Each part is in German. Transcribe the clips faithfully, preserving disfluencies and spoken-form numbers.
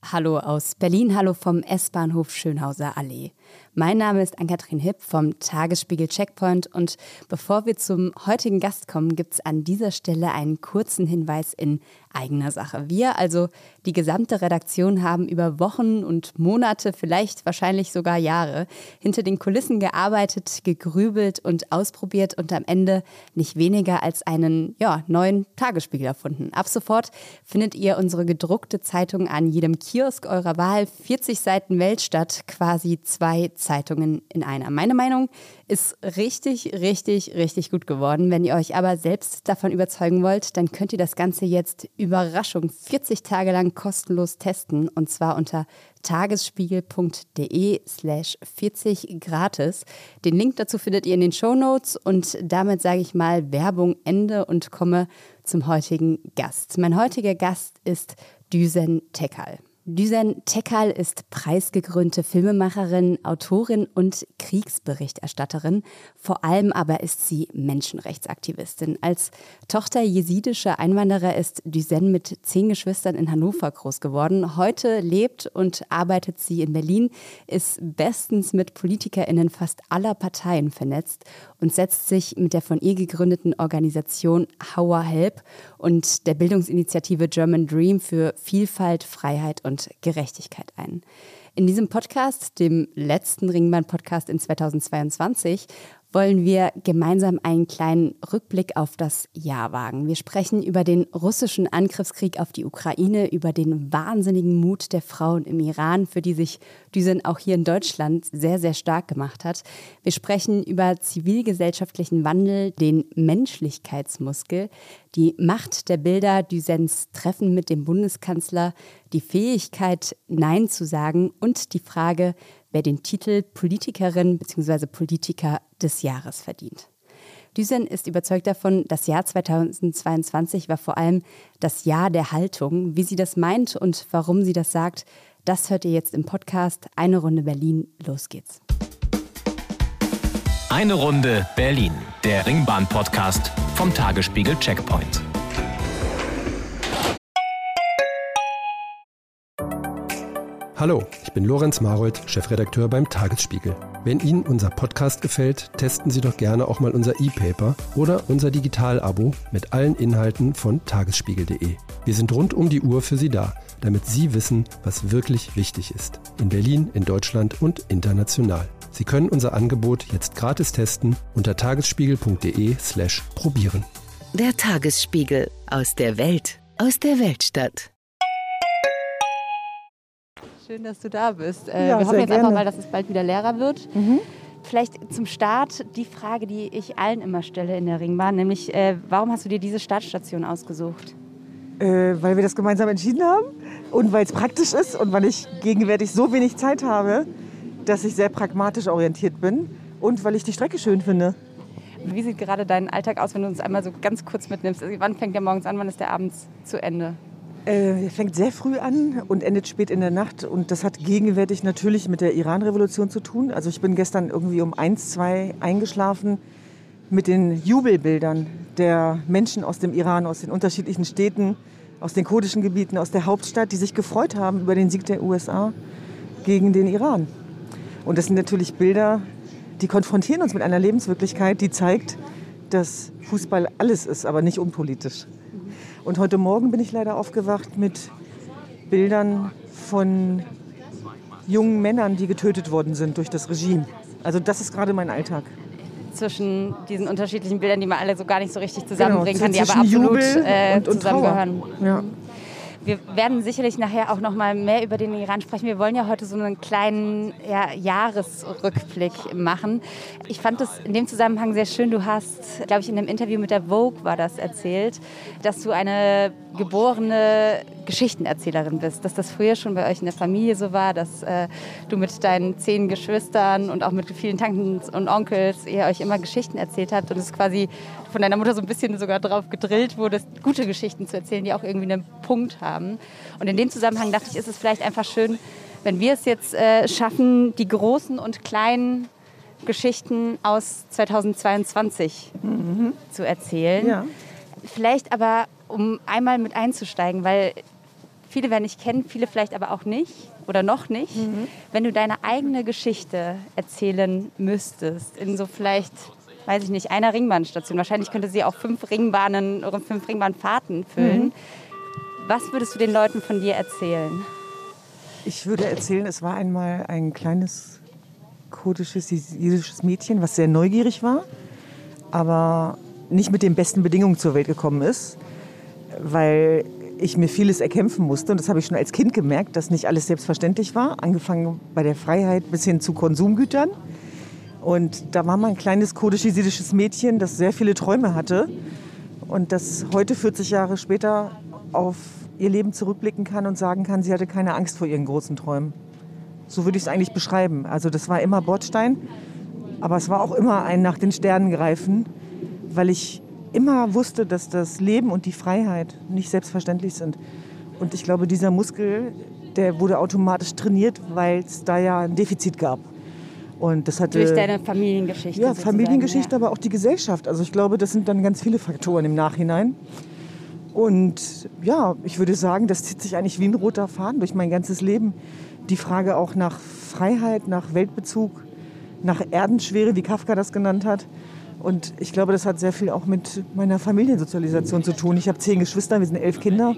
Hallo aus Berlin, hallo vom S-Bahnhof Schönhauser Allee. Mein Name ist Ann-Kathrin Hipp vom Tagesspiegel Checkpoint und bevor wir zum heutigen Gast kommen, gibt es an dieser Stelle einen kurzen Hinweis in eigener Sache. Wir, also die gesamte Redaktion, haben über Wochen und Monate, vielleicht wahrscheinlich sogar Jahre, hinter den Kulissen gearbeitet, gegrübelt und ausprobiert und am Ende nicht weniger als einen ja, neuen Tagesspiegel erfunden. Ab sofort findet ihr unsere gedruckte Zeitung an jedem Kiosk eurer Wahl, vierzig Seiten Weltstadt, quasi zwei Zeitungen in einer. Meine Meinung ist richtig, richtig, richtig gut geworden. Wenn ihr euch aber selbst davon überzeugen wollt, dann könnt ihr das Ganze jetzt Überraschung vierzig Tage lang kostenlos testen und zwar unter tagesspiegel.de slash 40 gratis. Den Link dazu findet ihr in den Shownotes und damit sage ich mal Werbung Ende und komme zum heutigen Gast. Mein heutiger Gast ist Düsen Tekkal. Düsen Tekkal ist preisgekrönte Filmemacherin, Autorin und Kriegsberichterstatterin. Vor allem aber ist sie Menschenrechtsaktivistin. Als Tochter jesidischer Einwanderer ist Düsen mit zehn Geschwistern in Hannover groß geworden. Heute lebt und arbeitet sie in Berlin, ist bestens mit PolitikerInnen fast aller Parteien vernetzt und setzt sich mit der von ihr gegründeten Organisation How I Help und der Bildungsinitiative German Dream für Vielfalt, Freiheit und und Gerechtigkeit ein. In diesem Podcast, dem letzten Ringbahn-Podcast in zweitausendzweiundzwanzig, wollen wir gemeinsam einen kleinen Rückblick auf das Jahr wagen. Wir sprechen über den russischen Angriffskrieg auf die Ukraine, über den wahnsinnigen Mut der Frauen im Iran, für die sich Düsen auch hier in Deutschland sehr, sehr stark gemacht hat. Wir sprechen über zivilgesellschaftlichen Wandel, den Menschlichkeitsmuskel, die Macht der Bilder, Düsens Treffen mit dem Bundeskanzler, die Fähigkeit, Nein zu sagen und die Frage, wer den Titel Politikerin bzw. Politiker des Jahres verdient. Düsen ist überzeugt davon, das Jahr zweitausendzweiundzwanzig war vor allem das Jahr der Haltung. Wie sie das meint und warum sie das sagt, das hört ihr jetzt im Podcast Eine Runde Berlin. Los geht's. Eine Runde Berlin, der Ringbahn-Podcast vom Tagesspiegel Checkpoint. Hallo, ich bin Lorenz Marold, Chefredakteur beim Tagesspiegel. Wenn Ihnen unser Podcast gefällt, testen Sie doch gerne auch mal unser E-Paper oder unser Digital-Abo mit allen Inhalten von tagesspiegel punkt de. Wir sind rund um die Uhr für Sie da, damit Sie wissen, was wirklich wichtig ist. In Berlin, in Deutschland und international. Sie können unser Angebot jetzt gratis testen unter tagesspiegel.de slash probieren. Der Tagesspiegel aus der Welt, aus der Weltstadt. Schön, dass du da bist. Äh, ja, wir hoffen jetzt gerne. einfach mal, dass es bald wieder leerer wird. Mhm. Vielleicht zum Start die Frage, die ich allen immer stelle in der Ringbahn, nämlich äh, warum hast du dir diese Startstation ausgesucht? Äh, weil wir das gemeinsam entschieden haben und weil es praktisch ist und weil ich gegenwärtig so wenig Zeit habe, dass ich sehr pragmatisch orientiert bin und weil ich die Strecke schön finde. Wie sieht gerade dein Alltag aus, wenn du uns einmal so ganz kurz mitnimmst? Wann fängt der morgens an, wann ist der abends zu Ende? Äh, er fängt sehr früh an und endet spät in der Nacht. Und das hat gegenwärtig natürlich mit der Iran-Revolution zu tun. Also ich bin gestern irgendwie um eins, zwei eingeschlafen mit den Jubelbildern der Menschen aus dem Iran, aus den unterschiedlichen Städten, aus den kurdischen Gebieten, aus der Hauptstadt, die sich gefreut haben über den Sieg der U S A gegen den Iran. Und das sind natürlich Bilder, die konfrontieren uns mit einer Lebenswirklichkeit, die zeigt, dass Fußball alles ist, aber nicht unpolitisch. Und heute Morgen bin ich leider aufgewacht mit Bildern von jungen Männern, die getötet worden sind durch das Regime. Also das ist gerade mein Alltag. Zwischen diesen unterschiedlichen Bildern, die man alle so gar nicht so richtig zusammenbringen genau, kann, die aber absolut äh, und, und zusammengehören. Ja. Wir werden sicherlich nachher auch noch mal mehr über den Iran sprechen. Wir wollen ja heute so einen kleinen ja, Jahresrückblick machen. Ich fand es in dem Zusammenhang sehr schön. Du hast, glaube ich, in einem Interview mit der Vogue war das erzählt, dass du eine geborene Geschichtenerzählerin bist. Dass das früher schon bei euch in der Familie so war, dass äh, du mit deinen zehn Geschwistern und auch mit vielen Tanten und Onkels ihr euch immer Geschichten erzählt habt und es quasi von deiner Mutter so ein bisschen sogar drauf gedrillt wurde, gute Geschichten zu erzählen, die auch irgendwie einen Punkt haben. Und in dem Zusammenhang dachte ich, ist es vielleicht einfach schön, wenn wir es jetzt äh, schaffen, die großen und kleinen Geschichten aus zweitausendzweiundzwanzig mhm. zu erzählen. Ja. Vielleicht aber, um einmal mit einzusteigen, weil viele werden dich kennen, viele vielleicht aber auch nicht oder noch nicht. Mhm. Wenn du deine eigene Geschichte erzählen müsstest, in so vielleicht, weiß ich nicht, einer Ringbahnstation, wahrscheinlich könnte sie auch fünf Ringbahnen oder fünf Ringbahnfahrten füllen. Mhm. Was würdest du den Leuten von dir erzählen? Ich würde erzählen, es war einmal ein kleines kurdisches, jesidisches Mädchen, was sehr neugierig war, aber nicht mit den besten Bedingungen zur Welt gekommen ist, weil ich mir vieles erkämpfen musste. Und das habe ich schon als Kind gemerkt, dass nicht alles selbstverständlich war, angefangen bei der Freiheit bis hin zu Konsumgütern. Und da war mal ein kleines kurdisch-jesidisches Mädchen, das sehr viele Träume hatte und das heute, vierzig Jahre später, auf ihr Leben zurückblicken kann und sagen kann, sie hatte keine Angst vor ihren großen Träumen. So würde ich es eigentlich beschreiben. Also das war immer Bordstein, aber es war auch immer ein nach den Sternen greifen, weil ich immer wusste, dass das Leben und die Freiheit nicht selbstverständlich sind. Und ich glaube, dieser Muskel, der wurde automatisch trainiert, weil es da ja ein Defizit gab. Und das hatte, durch deine Familiengeschichte. Ja, Familiengeschichte, ja. Aber auch die Gesellschaft. Also ich glaube, das sind dann ganz viele Faktoren im Nachhinein. Und ja, ich würde sagen, das zieht sich eigentlich wie ein roter Faden durch mein ganzes Leben. Die Frage auch nach Freiheit, nach Weltbezug, nach Erdenschwere, wie Kafka das genannt hat. Und ich glaube, das hat sehr viel auch mit meiner Familiensozialisation zu tun. Ich habe zehn Geschwister, wir sind elf Kinder.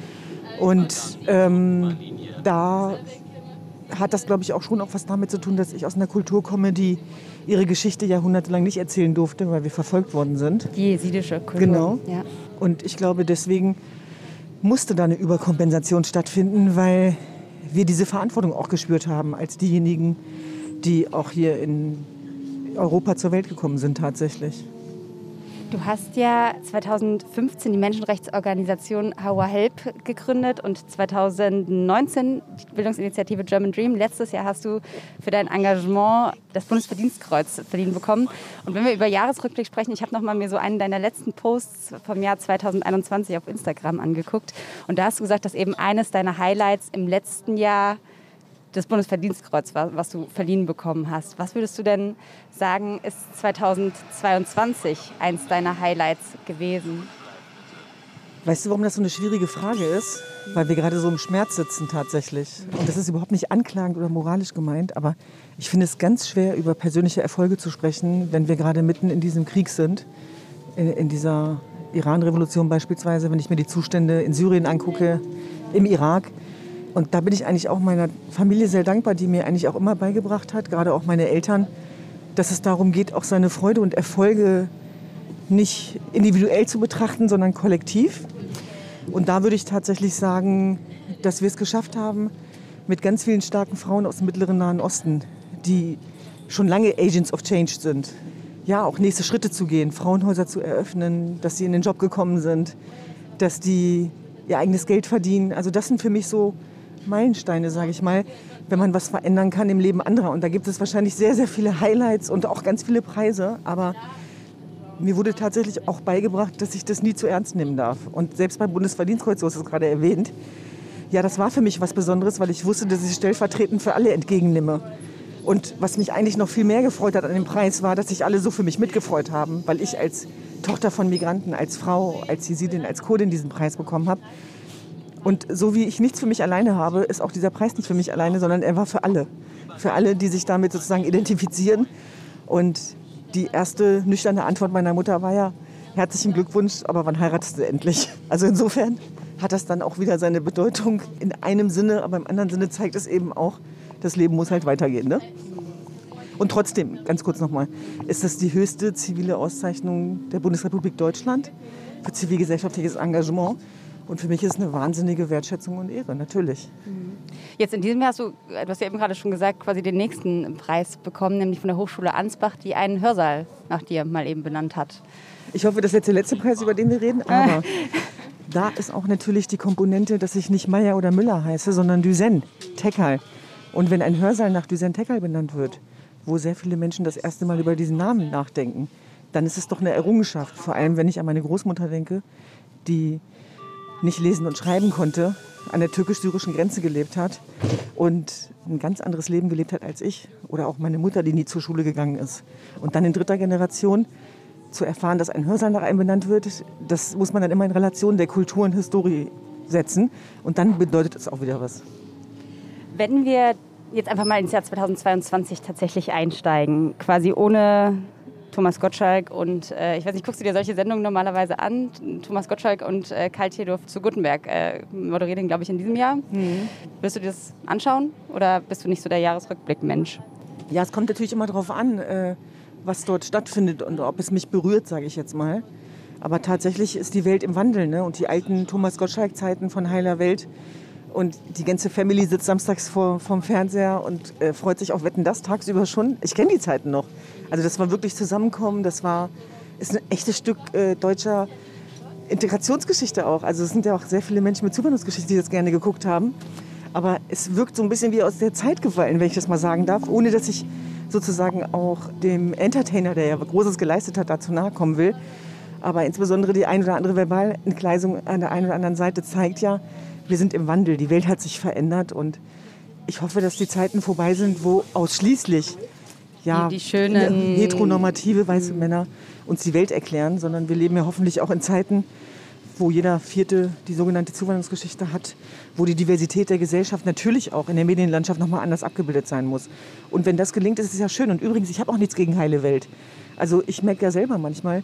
Und ähm, da hat das, glaube ich, auch schon auch was damit zu tun, dass ich aus einer Kultur komme, die ihre Geschichte jahrhundertelang nicht erzählen durfte, weil wir verfolgt worden sind. Die jesidische Kultur. Genau. Ja. Und ich glaube, deswegen musste da eine Überkompensation stattfinden, weil wir diese Verantwortung auch gespürt haben als diejenigen, die auch hier in Europa zur Welt gekommen sind tatsächlich. Du hast ja zweitausendfünfzehn die Menschenrechtsorganisation Hawa Help gegründet und zweitausendneunzehn die Bildungsinitiative German Dream. Letztes Jahr hast du für dein Engagement das Bundesverdienstkreuz verliehen bekommen. Und wenn wir über Jahresrückblick sprechen, ich habe noch mal mir so einen deiner letzten Posts vom Jahr zweitausendeinundzwanzig auf Instagram angeguckt. Und da hast du gesagt, dass eben eines deiner Highlights im letzten Jahr das Bundesverdienstkreuz war, was du verliehen bekommen hast. Was würdest du denn sagen, ist zweitausendzweiundzwanzig eins deiner Highlights gewesen? Weißt du, warum das so eine schwierige Frage ist? Weil wir gerade so im Schmerz sitzen tatsächlich. Und das ist überhaupt nicht anklagend oder moralisch gemeint, aber ich finde es ganz schwer, über persönliche Erfolge zu sprechen, wenn wir gerade mitten in diesem Krieg sind, in, in dieser Iran-Revolution beispielsweise, wenn ich mir die Zustände in Syrien angucke, im Irak. Und da bin ich eigentlich auch meiner Familie sehr dankbar, die mir eigentlich auch immer beigebracht hat, gerade auch meine Eltern, dass es darum geht, auch seine Freude und Erfolge nicht individuell zu betrachten, sondern kollektiv. Und da würde ich tatsächlich sagen, dass wir es geschafft haben, mit ganz vielen starken Frauen aus dem Mittleren Nahen Osten, die schon lange Agents of Change sind, ja, auch nächste Schritte zu gehen, Frauenhäuser zu eröffnen, dass sie in den Job gekommen sind, dass die ihr eigenes Geld verdienen. Also das sind für mich so Meilensteine, sage ich mal, wenn man was verändern kann im Leben anderer. Und da gibt es wahrscheinlich sehr, sehr viele Highlights und auch ganz viele Preise. Aber mir wurde tatsächlich auch beigebracht, dass ich das nie zu ernst nehmen darf. Und selbst beim Bundesverdienstkreuz, du hast es gerade erwähnt, ja, das war für mich was Besonderes, weil ich wusste, dass ich es stellvertretend für alle entgegennehme. Und was mich eigentlich noch viel mehr gefreut hat an dem Preis, war, dass sich alle so für mich mitgefreut haben, weil ich als Tochter von Migranten, als Frau, als Jesidin, als Kurdin diesen Preis bekommen habe. Und so wie ich nichts für mich alleine habe, ist auch dieser Preis nicht für mich alleine, sondern er war für alle. Für alle, die sich damit sozusagen identifizieren. Und die erste nüchterne Antwort meiner Mutter war ja, herzlichen Glückwunsch, aber wann heiratest du endlich? Also insofern hat das dann auch wieder seine Bedeutung in einem Sinne, aber im anderen Sinne zeigt es eben auch, das Leben muss halt weitergehen. Ne? Und trotzdem, ganz kurz nochmal, ist das die höchste zivile Auszeichnung der Bundesrepublik Deutschland für zivilgesellschaftliches Engagement. Und für mich ist es eine wahnsinnige Wertschätzung und Ehre, natürlich. Jetzt in diesem Jahr hast du, du hast ja eben gerade schon gesagt, quasi den nächsten Preis bekommen, nämlich von der Hochschule Ansbach, die einen Hörsaal nach dir mal eben benannt hat. Ich hoffe, das ist jetzt der letzte Preis, über den wir reden, aber da ist auch natürlich die Komponente, dass ich nicht Meyer oder Müller heiße, sondern Düsen Tekal. Und wenn ein Hörsaal nach Düsen Tekal benannt wird, wo sehr viele Menschen das erste Mal über diesen Namen nachdenken, dann ist es doch eine Errungenschaft. Vor allem, wenn ich an meine Großmutter denke, die nicht lesen und schreiben konnte, an der türkisch-syrischen Grenze gelebt hat und ein ganz anderes Leben gelebt hat als ich. Oder auch meine Mutter, die nie zur Schule gegangen ist. Und dann in dritter Generation zu erfahren, dass ein Hörsaal nach einem benannt wird, das muss man dann immer in Relation der Kultur und Historie setzen. Und dann bedeutet es auch wieder was. Wenn wir jetzt einfach mal ins Jahr zweitausendzweiundzwanzig tatsächlich einsteigen, quasi ohne Thomas Gottschalk und, äh, ich weiß nicht, guckst du dir solche Sendungen normalerweise an? Thomas Gottschalk und äh, Karl Theodor zu Guttenberg äh, moderieren den, glaube ich, in diesem Jahr. Mhm. Wirst du dir das anschauen oder bist du nicht so der Jahresrückblick-Mensch? Ja, es kommt natürlich immer darauf an, äh, was dort stattfindet und ob es mich berührt, sage ich jetzt mal. Aber tatsächlich ist die Welt im Wandel, ne? Und die alten Thomas Gottschalk-Zeiten von Heiler Welt und die ganze Family sitzt samstags vor vom Fernseher und äh, freut sich auf Wetten, das tagsüber schon. Ich kenne die Zeiten noch. Also das war wirklich Zusammenkommen, das war ist ein echtes Stück äh, deutscher Integrationsgeschichte auch. Also es sind ja auch sehr viele Menschen mit Zuwanderungsgeschichte, die das gerne geguckt haben. Aber es wirkt so ein bisschen wie aus der Zeit gefallen, wenn ich das mal sagen darf, ohne dass ich sozusagen auch dem Entertainer, der ja Großes geleistet hat, dazu nahe kommen will. Aber insbesondere die ein oder andere Verbalentgleisung an der einen oder anderen Seite zeigt ja, wir sind im Wandel, die Welt hat sich verändert und ich hoffe, dass die Zeiten vorbei sind, wo ausschließlich ja, die, die schönen heteronormative weiße Männer uns die Welt erklären, sondern wir leben ja hoffentlich auch in Zeiten, wo jeder Vierte die sogenannte Zuwanderungsgeschichte hat, wo die Diversität der Gesellschaft natürlich auch in der Medienlandschaft nochmal anders abgebildet sein muss. Und wenn das gelingt, ist es ja schön. Und übrigens, ich habe auch nichts gegen heile Welt. Also ich merke ja selber manchmal,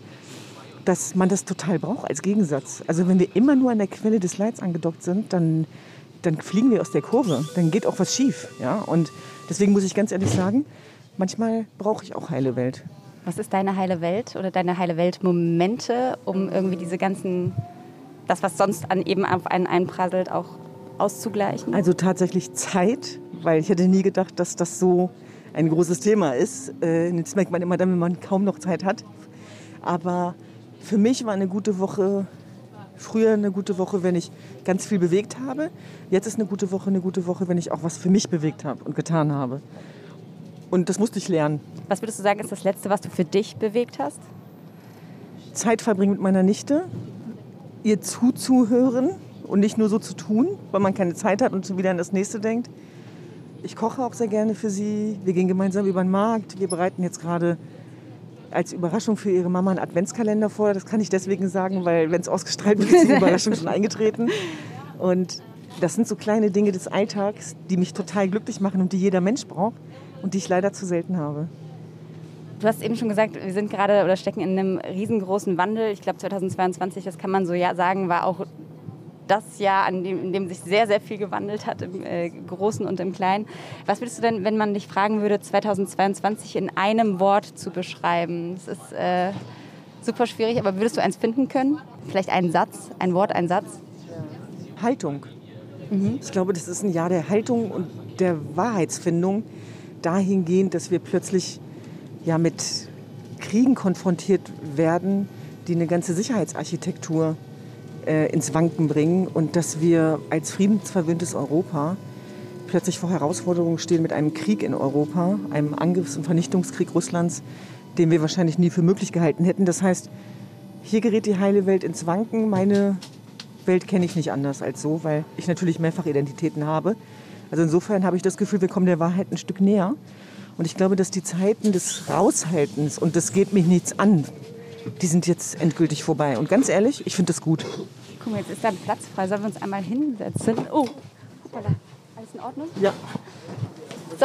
dass man das total braucht als Gegensatz. Also wenn wir immer nur an der Quelle des Leids angedockt sind, dann, dann fliegen wir aus der Kurve. Dann geht auch was schief. Ja? Und deswegen muss ich ganz ehrlich sagen, manchmal brauche ich auch heile Welt. Was ist deine heile Welt oder deine heile Welt-Momente, um irgendwie diese ganzen, das, was sonst an eben auf einen einprasselt, auch auszugleichen? Also tatsächlich Zeit, weil ich hätte nie gedacht, dass das so ein großes Thema ist. Das merkt man immer dann, wenn man kaum noch Zeit hat. Aber für mich war eine gute Woche, früher eine gute Woche, wenn ich ganz viel bewegt habe. Jetzt ist eine gute Woche eine gute Woche, wenn ich auch was für mich bewegt habe und getan habe. Und das musste ich lernen. Was würdest du sagen, ist das Letzte, was du für dich bewegt hast? Zeit verbringen mit meiner Nichte, ihr zuzuhören und nicht nur so zu tun, weil man keine Zeit hat und wieder an das Nächste denkt. Ich koche auch sehr gerne für sie. Wir gehen gemeinsam über den Markt. Wir bereiten jetzt gerade als Überraschung für ihre Mama einen Adventskalender vor. Das kann ich deswegen sagen, weil wenn es ausgestrahlt wird, ist die Überraschung schon eingetreten. Und das sind so kleine Dinge des Alltags, die mich total glücklich machen und die jeder Mensch braucht und die ich leider zu selten habe. Du hast eben schon gesagt, wir sind gerade oder stecken in einem riesengroßen Wandel. Ich glaube zweitausendzweiundzwanzig, das kann man so ja sagen, war auch das Jahr, an dem, in dem sich sehr, sehr viel gewandelt hat, im äh, Großen und im Kleinen. Was würdest du denn, wenn man dich fragen würde, zweitausendzweiundzwanzig in einem Wort zu beschreiben? Das ist äh, super schwierig, aber würdest du eins finden können? Vielleicht einen Satz, ein Wort, ein Satz? Haltung. Mhm. Ich glaube, das ist ein Jahr der Haltung und der Wahrheitsfindung, dahingehend, dass wir plötzlich ja, mit Kriegen konfrontiert werden, die eine ganze Sicherheitsarchitektur äh, ins Wanken bringen und dass wir als friedensverwöhntes Europa plötzlich vor Herausforderungen stehen mit einem Krieg in Europa, einem Angriffs- und Vernichtungskrieg Russlands, den wir wahrscheinlich nie für möglich gehalten hätten. Das heißt, hier gerät die heile Welt ins Wanken. Meine Welt kenne ich nicht anders als so, weil ich natürlich mehrfach Identitäten habe. Also insofern habe ich das Gefühl, wir kommen der Wahrheit ein Stück näher. Und ich glaube, dass die Zeiten des Raushaltens und das geht mich nichts an, die sind jetzt endgültig vorbei. Und ganz ehrlich, ich finde das gut. Guck mal, jetzt ist da ein Platz frei. Sollen wir uns einmal hinsetzen? Oh, hoppala. Alles in Ordnung? Ja. So.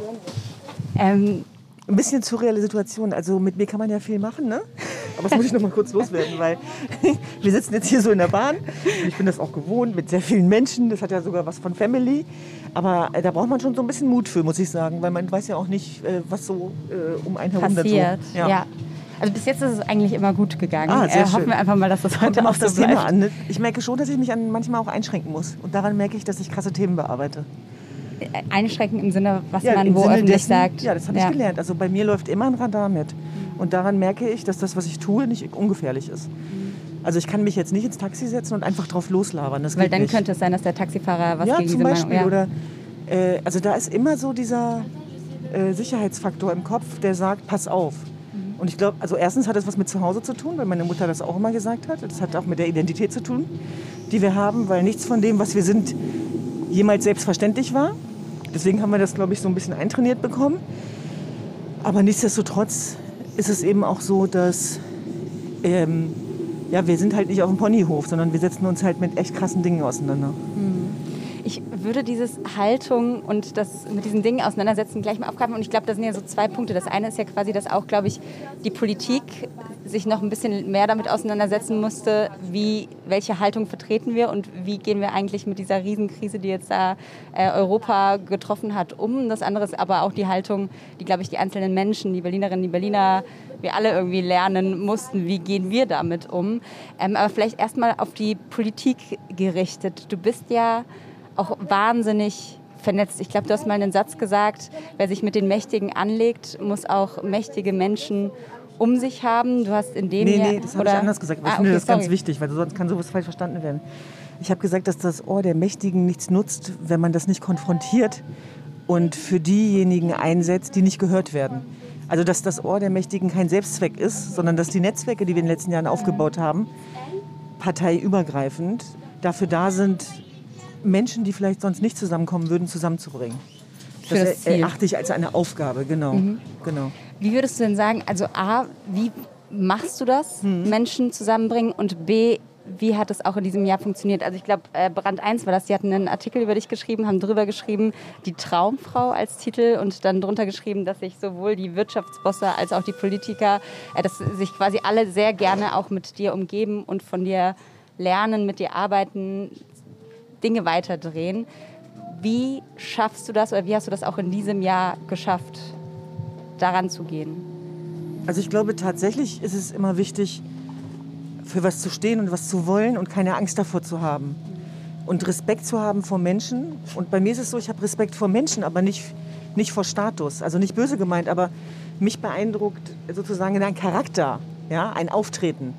Ähm, Ein bisschen surreale Situation. Also mit mir kann man ja viel machen, ne? Aber das muss ich noch mal kurz loswerden, weil wir sitzen jetzt hier so in der Bahn. Und ich bin das auch gewohnt mit sehr vielen Menschen. Das hat ja sogar was von Family. Aber äh, da braucht man schon so ein bisschen Mut für, muss ich sagen. Weil man weiß ja auch nicht, äh, was so äh, um einen herum passiert. So. Ja. ja. Also bis jetzt ist es eigentlich immer gut gegangen. Ah, sehr äh, hoffen schön. wir einfach mal, dass das heute Kommt auch auf so das bleibt. Thema an. Ne? Ich merke schon, dass ich mich an manchmal auch einschränken muss. Und daran merke ich, dass ich krasse Themen bearbeite. Einschränken im Sinne, was Ja, man im wo Sinne öffentlich dessen, sagt. Ja, das habe ja. ich gelernt. Also bei mir läuft immer ein Radar mit. Und daran merke ich, dass das, was ich tue, nicht ungefährlich ist. Also ich kann mich jetzt nicht ins Taxi setzen und einfach drauf loslabern. Das Weil geht dann nicht. könnte es sein, dass der Taxifahrer was ja, gegen zum diese Beispiel. Meinung... Ja. Oder, äh, also da ist immer so dieser äh, Sicherheitsfaktor im Kopf, der sagt, pass auf. Mhm. Und ich glaube, also erstens hat das was mit zu Hause zu tun, weil meine Mutter das auch immer gesagt hat. Das hat auch mit der Identität zu tun, die wir haben, weil nichts von dem, was wir sind, jemals selbstverständlich war. Deswegen haben wir das, glaube ich, so ein bisschen eintrainiert bekommen. Aber nichtsdestotrotz ist es eben auch so, dass ähm, ja, wir sind halt nicht auf dem Ponyhof, sondern wir setzen uns halt mit echt krassen Dingen auseinander. Ich würde dieses Haltung und das mit diesen Dingen auseinandersetzen gleich mal aufgreifen. Und ich glaube, das sind ja so zwei Punkte. Das eine ist ja quasi, dass auch, glaube ich, die Politik sich noch ein bisschen mehr damit auseinandersetzen musste, wie, welche Haltung vertreten wir und wie gehen wir eigentlich mit dieser Riesenkrise, die jetzt da äh, Europa getroffen hat, um. Das andere ist aber auch die Haltung, die, glaube ich, die einzelnen Menschen, die Berlinerinnen, die Berliner, wir alle irgendwie lernen mussten, wie gehen wir damit um. Ähm, aber vielleicht erstmal auf die Politik gerichtet. Du bist ja auch wahnsinnig vernetzt. Ich glaube, du hast mal einen Satz gesagt, wer sich mit den Mächtigen anlegt, muss auch mächtige Menschen um sich haben. Du hast in dem Nee, Jahr, nee, das habe ich anders gesagt. Aber ah, ich finde okay, das ganz sorry. wichtig, weil sonst kann sowas falsch verstanden werden. Ich habe gesagt, dass das Ohr der Mächtigen nichts nutzt, wenn man das nicht konfrontiert und für diejenigen einsetzt, die nicht gehört werden. Also dass das Ohr der Mächtigen kein Selbstzweck ist, sondern dass die Netzwerke, die wir in den letzten Jahren aufgebaut haben, parteiübergreifend dafür da sind, Menschen, die vielleicht sonst nicht zusammenkommen würden, zusammenzubringen. Für Das, das Ziel. erachte ich als eine Aufgabe, genau. Mhm. genau. Wie würdest du denn sagen, also A, wie machst du das, Mhm. Menschen zusammenbringen, und B, wie hat es auch in diesem Jahr funktioniert? Also ich glaube, äh, Brand eins war das, die hatten einen Artikel über dich geschrieben, haben drüber geschrieben, die Traumfrau als Titel, und dann drunter geschrieben, dass sich sowohl die Wirtschaftsbosse als auch die Politiker, äh, dass sich quasi alle sehr gerne auch mit dir umgeben und von dir lernen, mit dir arbeiten, Dinge weiterdrehen. Wie schaffst du das, oder wie hast du das auch in diesem Jahr geschafft, daran zu gehen? Also ich glaube, tatsächlich ist es immer wichtig, für was zu stehen und was zu wollen und keine Angst davor zu haben. Und Respekt zu haben vor Menschen. Und bei mir ist es so, ich habe Respekt vor Menschen, aber nicht, nicht vor Status. Also nicht böse gemeint, aber mich beeindruckt sozusagen ein Charakter, ja, ein Auftreten.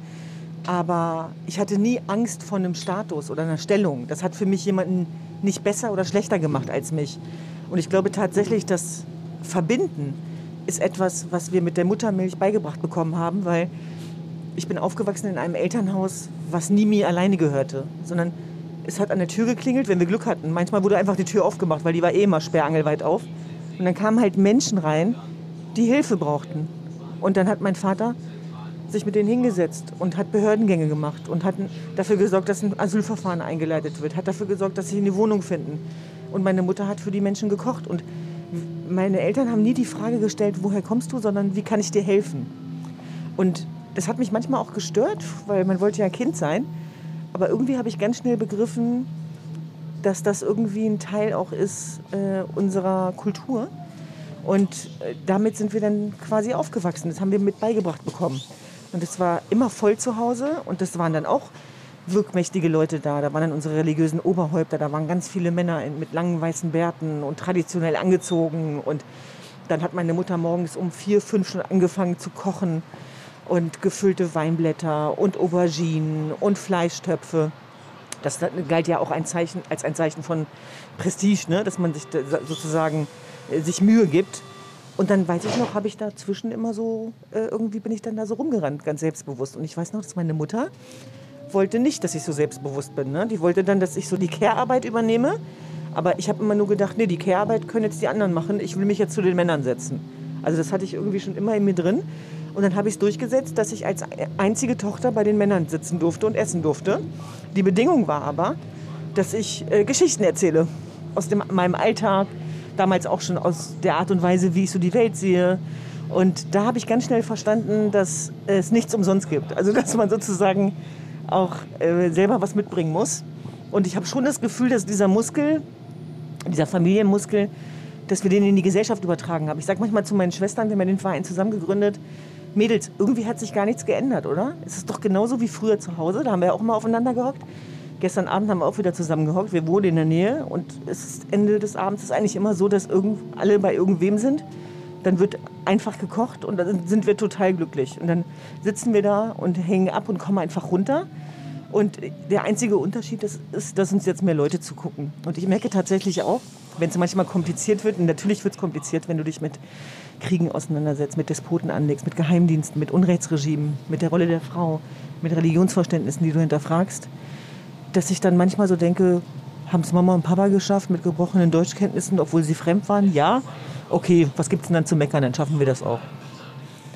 Aber ich hatte nie Angst vor einem Status oder einer Stellung. Das hat für mich jemanden nicht besser oder schlechter gemacht als mich. Und ich glaube tatsächlich, das Verbinden ist etwas, was wir mit der Muttermilch beigebracht bekommen haben, weil ich bin aufgewachsen in einem Elternhaus, was nie mir alleine gehörte, sondern es hat an der Tür geklingelt, wenn wir Glück hatten. Manchmal wurde einfach die Tür aufgemacht, weil die war eh immer sperrangelweit auf. Und dann kamen halt Menschen rein, die Hilfe brauchten. Und dann hat mein Vater sich mit denen hingesetzt und hat Behördengänge gemacht und hat dafür gesorgt, dass ein Asylverfahren eingeleitet wird, hat dafür gesorgt, dass sie eine Wohnung finden. Und meine Mutter hat für die Menschen gekocht. Und meine Eltern haben nie die Frage gestellt, woher kommst du, sondern wie kann ich dir helfen? Und das hat mich manchmal auch gestört, weil man wollte ja Kind sein. Aber irgendwie habe ich ganz schnell begriffen, dass das irgendwie ein Teil auch ist äh, unserer Kultur. Und äh, damit sind wir dann quasi aufgewachsen. Das haben wir mit beigebracht bekommen. Und es war immer voll zu Hause. Und das waren dann auch wirkmächtige Leute da. Da waren dann unsere religiösen Oberhäupter. Da waren ganz viele Männer in, mit langen weißen Bärten und traditionell angezogen. Und dann hat meine Mutter morgens um vier, fünf schon angefangen zu kochen. Und gefüllte Weinblätter und Auberginen und Fleischtöpfe. Das galt ja auch ein Zeichen, als ein Zeichen von Prestige, ne? Dass man sich sozusagen äh, sich Mühe gibt. Und dann weiß ich noch, habe ich dazwischen immer so, äh, irgendwie bin ich dann da so rumgerannt, ganz selbstbewusst. Und ich weiß noch, dass meine Mutter wollte nicht, dass ich so selbstbewusst bin. Ne? Die wollte dann, dass ich so die Care-Arbeit übernehme. Aber ich habe immer nur gedacht, nee, die Care-Arbeit können jetzt die anderen machen. Ich will mich jetzt zu den Männern setzen. Also das hatte ich irgendwie schon immer in mir drin. Und dann habe ich es durchgesetzt, dass ich als einzige Tochter bei den Männern sitzen durfte und essen durfte. Die Bedingung war aber, dass ich äh, Geschichten erzähle aus dem, meinem Alltag, damals auch schon aus der Art und Weise, wie ich so die Welt sehe. Und da habe ich ganz schnell verstanden, dass es nichts umsonst gibt. Also dass man sozusagen auch äh, selber was mitbringen muss. Und ich habe schon das Gefühl, dass dieser Muskel, dieser Familienmuskel, dass wir den in die Gesellschaft übertragen haben. Ich sage manchmal zu meinen Schwestern, wir haben ja den Verein zusammen gegründet, Mädels, irgendwie hat sich gar nichts geändert, oder? Es ist doch genauso wie früher zu Hause, da haben wir ja auch immer aufeinander gehockt. Gestern Abend haben wir auch wieder zusammen gehockt, wir wohnen in der Nähe und es ist Ende des Abends ist eigentlich immer so, dass irgend, alle bei irgendwem sind. Dann wird einfach gekocht und dann sind wir total glücklich. Und dann sitzen wir da und hängen ab und kommen einfach runter. Und der einzige Unterschied ist, ist, dass uns jetzt mehr Leute zugucken. Und ich merke tatsächlich auch, wenn es manchmal kompliziert wird, und natürlich wird es kompliziert, wenn du dich mit Kriegen auseinandersetzt, mit Despoten anlegst, mit Geheimdiensten, mit Unrechtsregimen, mit der Rolle der Frau, mit Religionsverständnissen, die du hinterfragst, dass ich dann manchmal so denke, haben es Mama und Papa geschafft mit gebrochenen Deutschkenntnissen, obwohl sie fremd waren? Ja? Okay, was gibt es denn dann zu meckern? Dann schaffen wir das auch.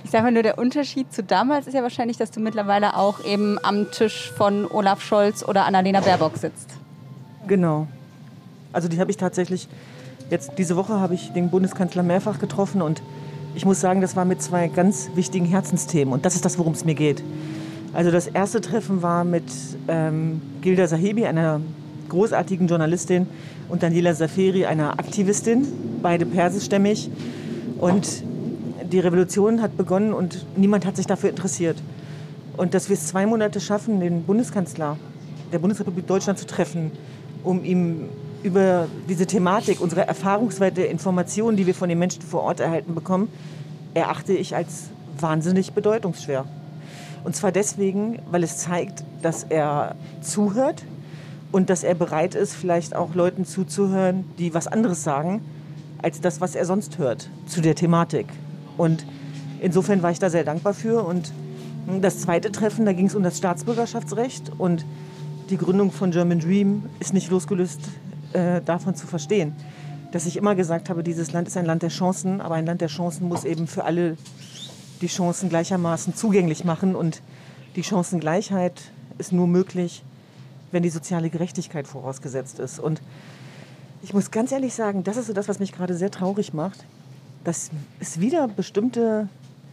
Ich sage mal nur, der Unterschied zu damals ist ja wahrscheinlich, dass du mittlerweile auch eben am Tisch von Olaf Scholz oder Annalena Baerbock sitzt. Genau. Also die habe ich tatsächlich, jetzt diese Woche habe ich den Bundeskanzler mehrfach getroffen und ich muss sagen, das war mit zwei ganz wichtigen Herzensthemen und das ist das, worum es mir geht. Also das erste Treffen war mit ähm, Gilda Sahibi, einer großartigen Journalistin, und Daniela Saferi, einer Aktivistin, beide persischstämmig. Und die Revolution hat begonnen und niemand hat sich dafür interessiert. Und dass wir es zwei Monate schaffen, den Bundeskanzler der Bundesrepublik Deutschland zu treffen, um ihm über diese Thematik, unsere Erfahrungswerte, Informationen, die wir von den Menschen vor Ort erhalten bekommen, erachte ich als wahnsinnig bedeutungsschwer. Und zwar deswegen, weil es zeigt, dass er zuhört und dass er bereit ist, vielleicht auch Leuten zuzuhören, die was anderes sagen, als das, was er sonst hört zu der Thematik. Und insofern war ich da sehr dankbar für. Und das zweite Treffen, da ging es um das Staatsbürgerschaftsrecht und die Gründung von German Dream ist nicht losgelöst äh, davon zu verstehen, dass ich immer gesagt habe, dieses Land ist ein Land der Chancen, aber ein Land der Chancen muss eben für alle die Chancen gleichermaßen zugänglich machen. Und die Chancengleichheit ist nur möglich, wenn die soziale Gerechtigkeit vorausgesetzt ist. Und ich muss ganz ehrlich sagen, das ist so das, was mich gerade sehr traurig macht, dass es wieder bestimmte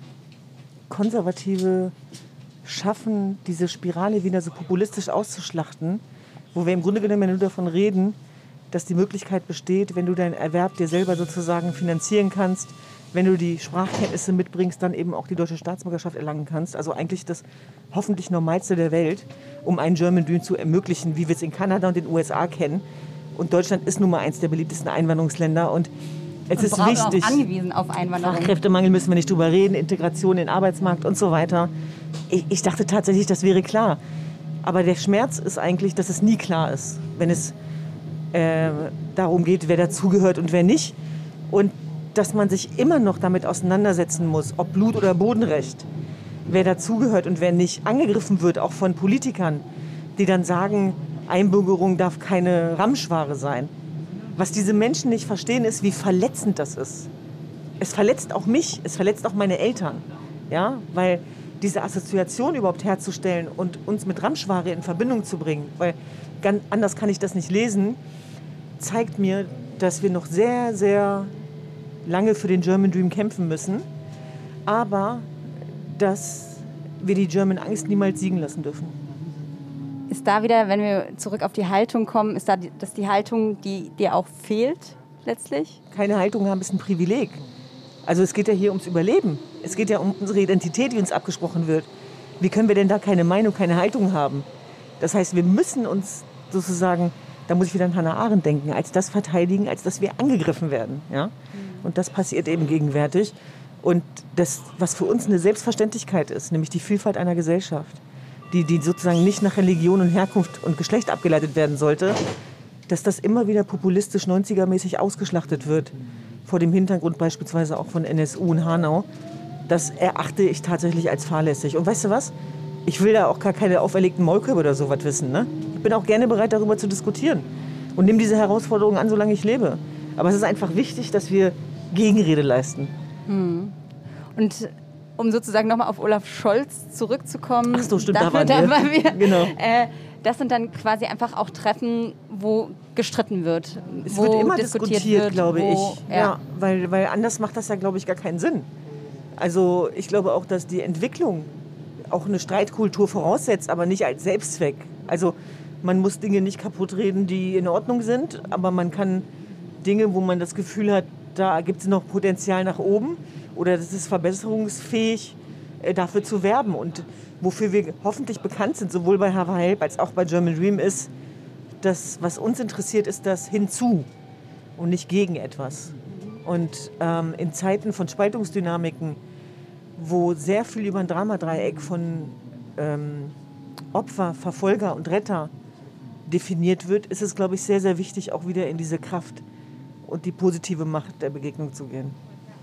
Konservative schaffen, diese Spirale wieder so populistisch auszuschlachten, wo wir im Grunde genommen nur davon reden, dass die Möglichkeit besteht, wenn du deinen Erwerb dir selber sozusagen finanzieren kannst, wenn du die Sprachkenntnisse mitbringst, dann eben auch die deutsche Staatsbürgerschaft erlangen kannst. Also eigentlich das hoffentlich Normalste der Welt, um einen German Dream zu ermöglichen, wie wir es in Kanada und den U S A kennen. Und Deutschland ist nun mal eins der beliebtesten Einwanderungsländer. Und es und ist wichtig. Auch angewiesen auf Einwanderung. Fachkräftemangel müssen wir nicht drüber reden, Integration in den Arbeitsmarkt und so weiter. Ich, ich dachte tatsächlich, das wäre klar. Aber der Schmerz ist eigentlich, dass es nie klar ist, wenn es äh, darum geht, wer dazugehört und wer nicht. Und dass man sich immer noch damit auseinandersetzen muss, ob Blut- oder Bodenrecht, wer dazugehört und wer nicht, angegriffen wird, auch von Politikern, die dann sagen, Einbürgerung darf keine Ramschware sein. Was diese Menschen nicht verstehen, ist, wie verletzend das ist. Es verletzt auch mich, es verletzt auch meine Eltern. Ja? Weil diese Assoziation überhaupt herzustellen und uns mit Ramschware in Verbindung zu bringen, weil ganz anders kann ich das nicht lesen, zeigt mir, dass wir noch sehr, sehr lange für den German Dream kämpfen müssen, aber dass wir die German Angst niemals siegen lassen dürfen. Ist da wieder, wenn wir zurück auf die Haltung kommen, ist da die, das die Haltung, die dir auch fehlt letztlich? Keine Haltung haben ist ein Privileg. Also es geht ja hier ums Überleben. Es geht ja um unsere Identität, die uns abgesprochen wird. Wie können wir denn da keine Meinung, keine Haltung haben? Das heißt, wir müssen uns sozusagen, da muss ich wieder an Hannah Arendt denken, als das verteidigen, als dass wir angegriffen werden. Ja? Und das passiert eben gegenwärtig. Und das, was für uns eine Selbstverständlichkeit ist, nämlich die Vielfalt einer Gesellschaft, die, die sozusagen nicht nach Religion und Herkunft und Geschlecht abgeleitet werden sollte, dass das immer wieder populistisch neunzigermäßig ausgeschlachtet wird, vor dem Hintergrund beispielsweise auch von N S U in Hanau, das erachte ich tatsächlich als fahrlässig. Und weißt du was? Ich will da auch gar keine auferlegten Maulkörbe oder sowas wissen. Ne? Ich bin auch gerne bereit, darüber zu diskutieren und nehme diese Herausforderungen an, solange ich lebe. Aber es ist einfach wichtig, dass wir Gegenrede leisten. Hm. Und um sozusagen nochmal auf Olaf Scholz zurückzukommen. Ach so, stimmt, dafür, da waren wir. Da waren wir Genau. Äh, das sind dann quasi einfach auch Treffen, wo gestritten wird. Es wo wird immer diskutiert, diskutiert, wird, glaube wo, ich. Ja. Ja, weil, weil anders macht das ja, glaube ich, gar keinen Sinn. Also ich glaube auch, dass die Entwicklung auch eine Streitkultur voraussetzt, aber nicht als Selbstzweck. Also man muss Dinge nicht kaputt reden, die in Ordnung sind, aber man kann Dinge, wo man das Gefühl hat, da gibt es noch Potenzial nach oben oder das ist verbesserungsfähig, äh, dafür zu werben. Und wofür wir hoffentlich bekannt sind, sowohl bei Have a Help als auch bei German Dream, ist, dass was uns interessiert, ist das hinzu und nicht gegen etwas. Und ähm, in Zeiten von Spaltungsdynamiken, wo sehr viel über ein Dramadreieck von ähm, Opfer, Verfolger und Retter definiert wird, ist es, glaube ich, sehr, sehr wichtig, auch wieder in diese Kraft und die positive Macht der Begegnung zu gehen.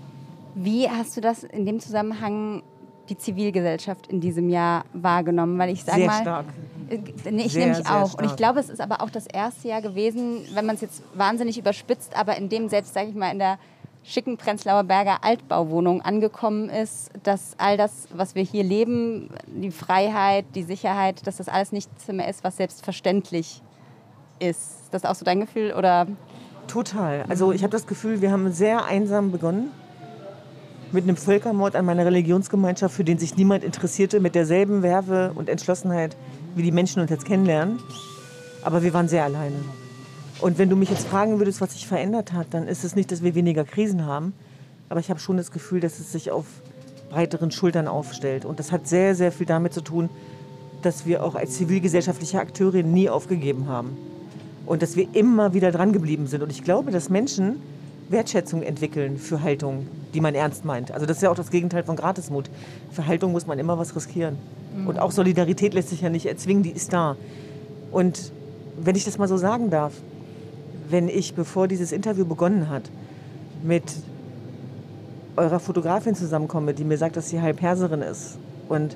Wie hast du das in dem Zusammenhang, die Zivilgesellschaft in diesem Jahr wahrgenommen? Weil ich sage sehr mal, stark. Nee, ich sehr, nehme mich sehr auch. stark. Und ich glaube, es ist aber auch das erste Jahr gewesen, wenn man es jetzt wahnsinnig überspitzt, aber in dem selbst, sage ich mal, in der schicken Prenzlauer Berger Altbauwohnung angekommen ist, dass all das, was wir hier leben, die Freiheit, die Sicherheit, dass das alles nichts mehr ist, was selbstverständlich ist. Ist das auch so dein Gefühl? Oder? Total. Also ich habe das Gefühl, wir haben sehr einsam begonnen. Mit einem Völkermord an meiner Religionsgemeinschaft, für den sich niemand interessierte, mit derselben Werbe und Entschlossenheit, wie die Menschen uns jetzt kennenlernen. Aber wir waren sehr alleine. Und wenn du mich jetzt fragen würdest, was sich verändert hat, dann ist es nicht, dass wir weniger Krisen haben. Aber ich habe schon das Gefühl, dass es sich auf breiteren Schultern aufstellt. Und das hat sehr, sehr viel damit zu tun, dass wir auch als zivilgesellschaftliche Akteure nie aufgegeben haben. Und dass wir immer wieder dran geblieben sind. Und ich glaube, dass Menschen Wertschätzung entwickeln für Haltung, die man ernst meint. Also das ist ja auch das Gegenteil von Gratismut. Für Haltung muss man immer was riskieren. Mhm. Und auch Solidarität lässt sich ja nicht erzwingen, die ist da. Und wenn ich das mal so sagen darf, wenn ich, bevor dieses Interview begonnen hat, mit eurer Fotografin zusammenkomme, die mir sagt, dass sie halb Perserin ist und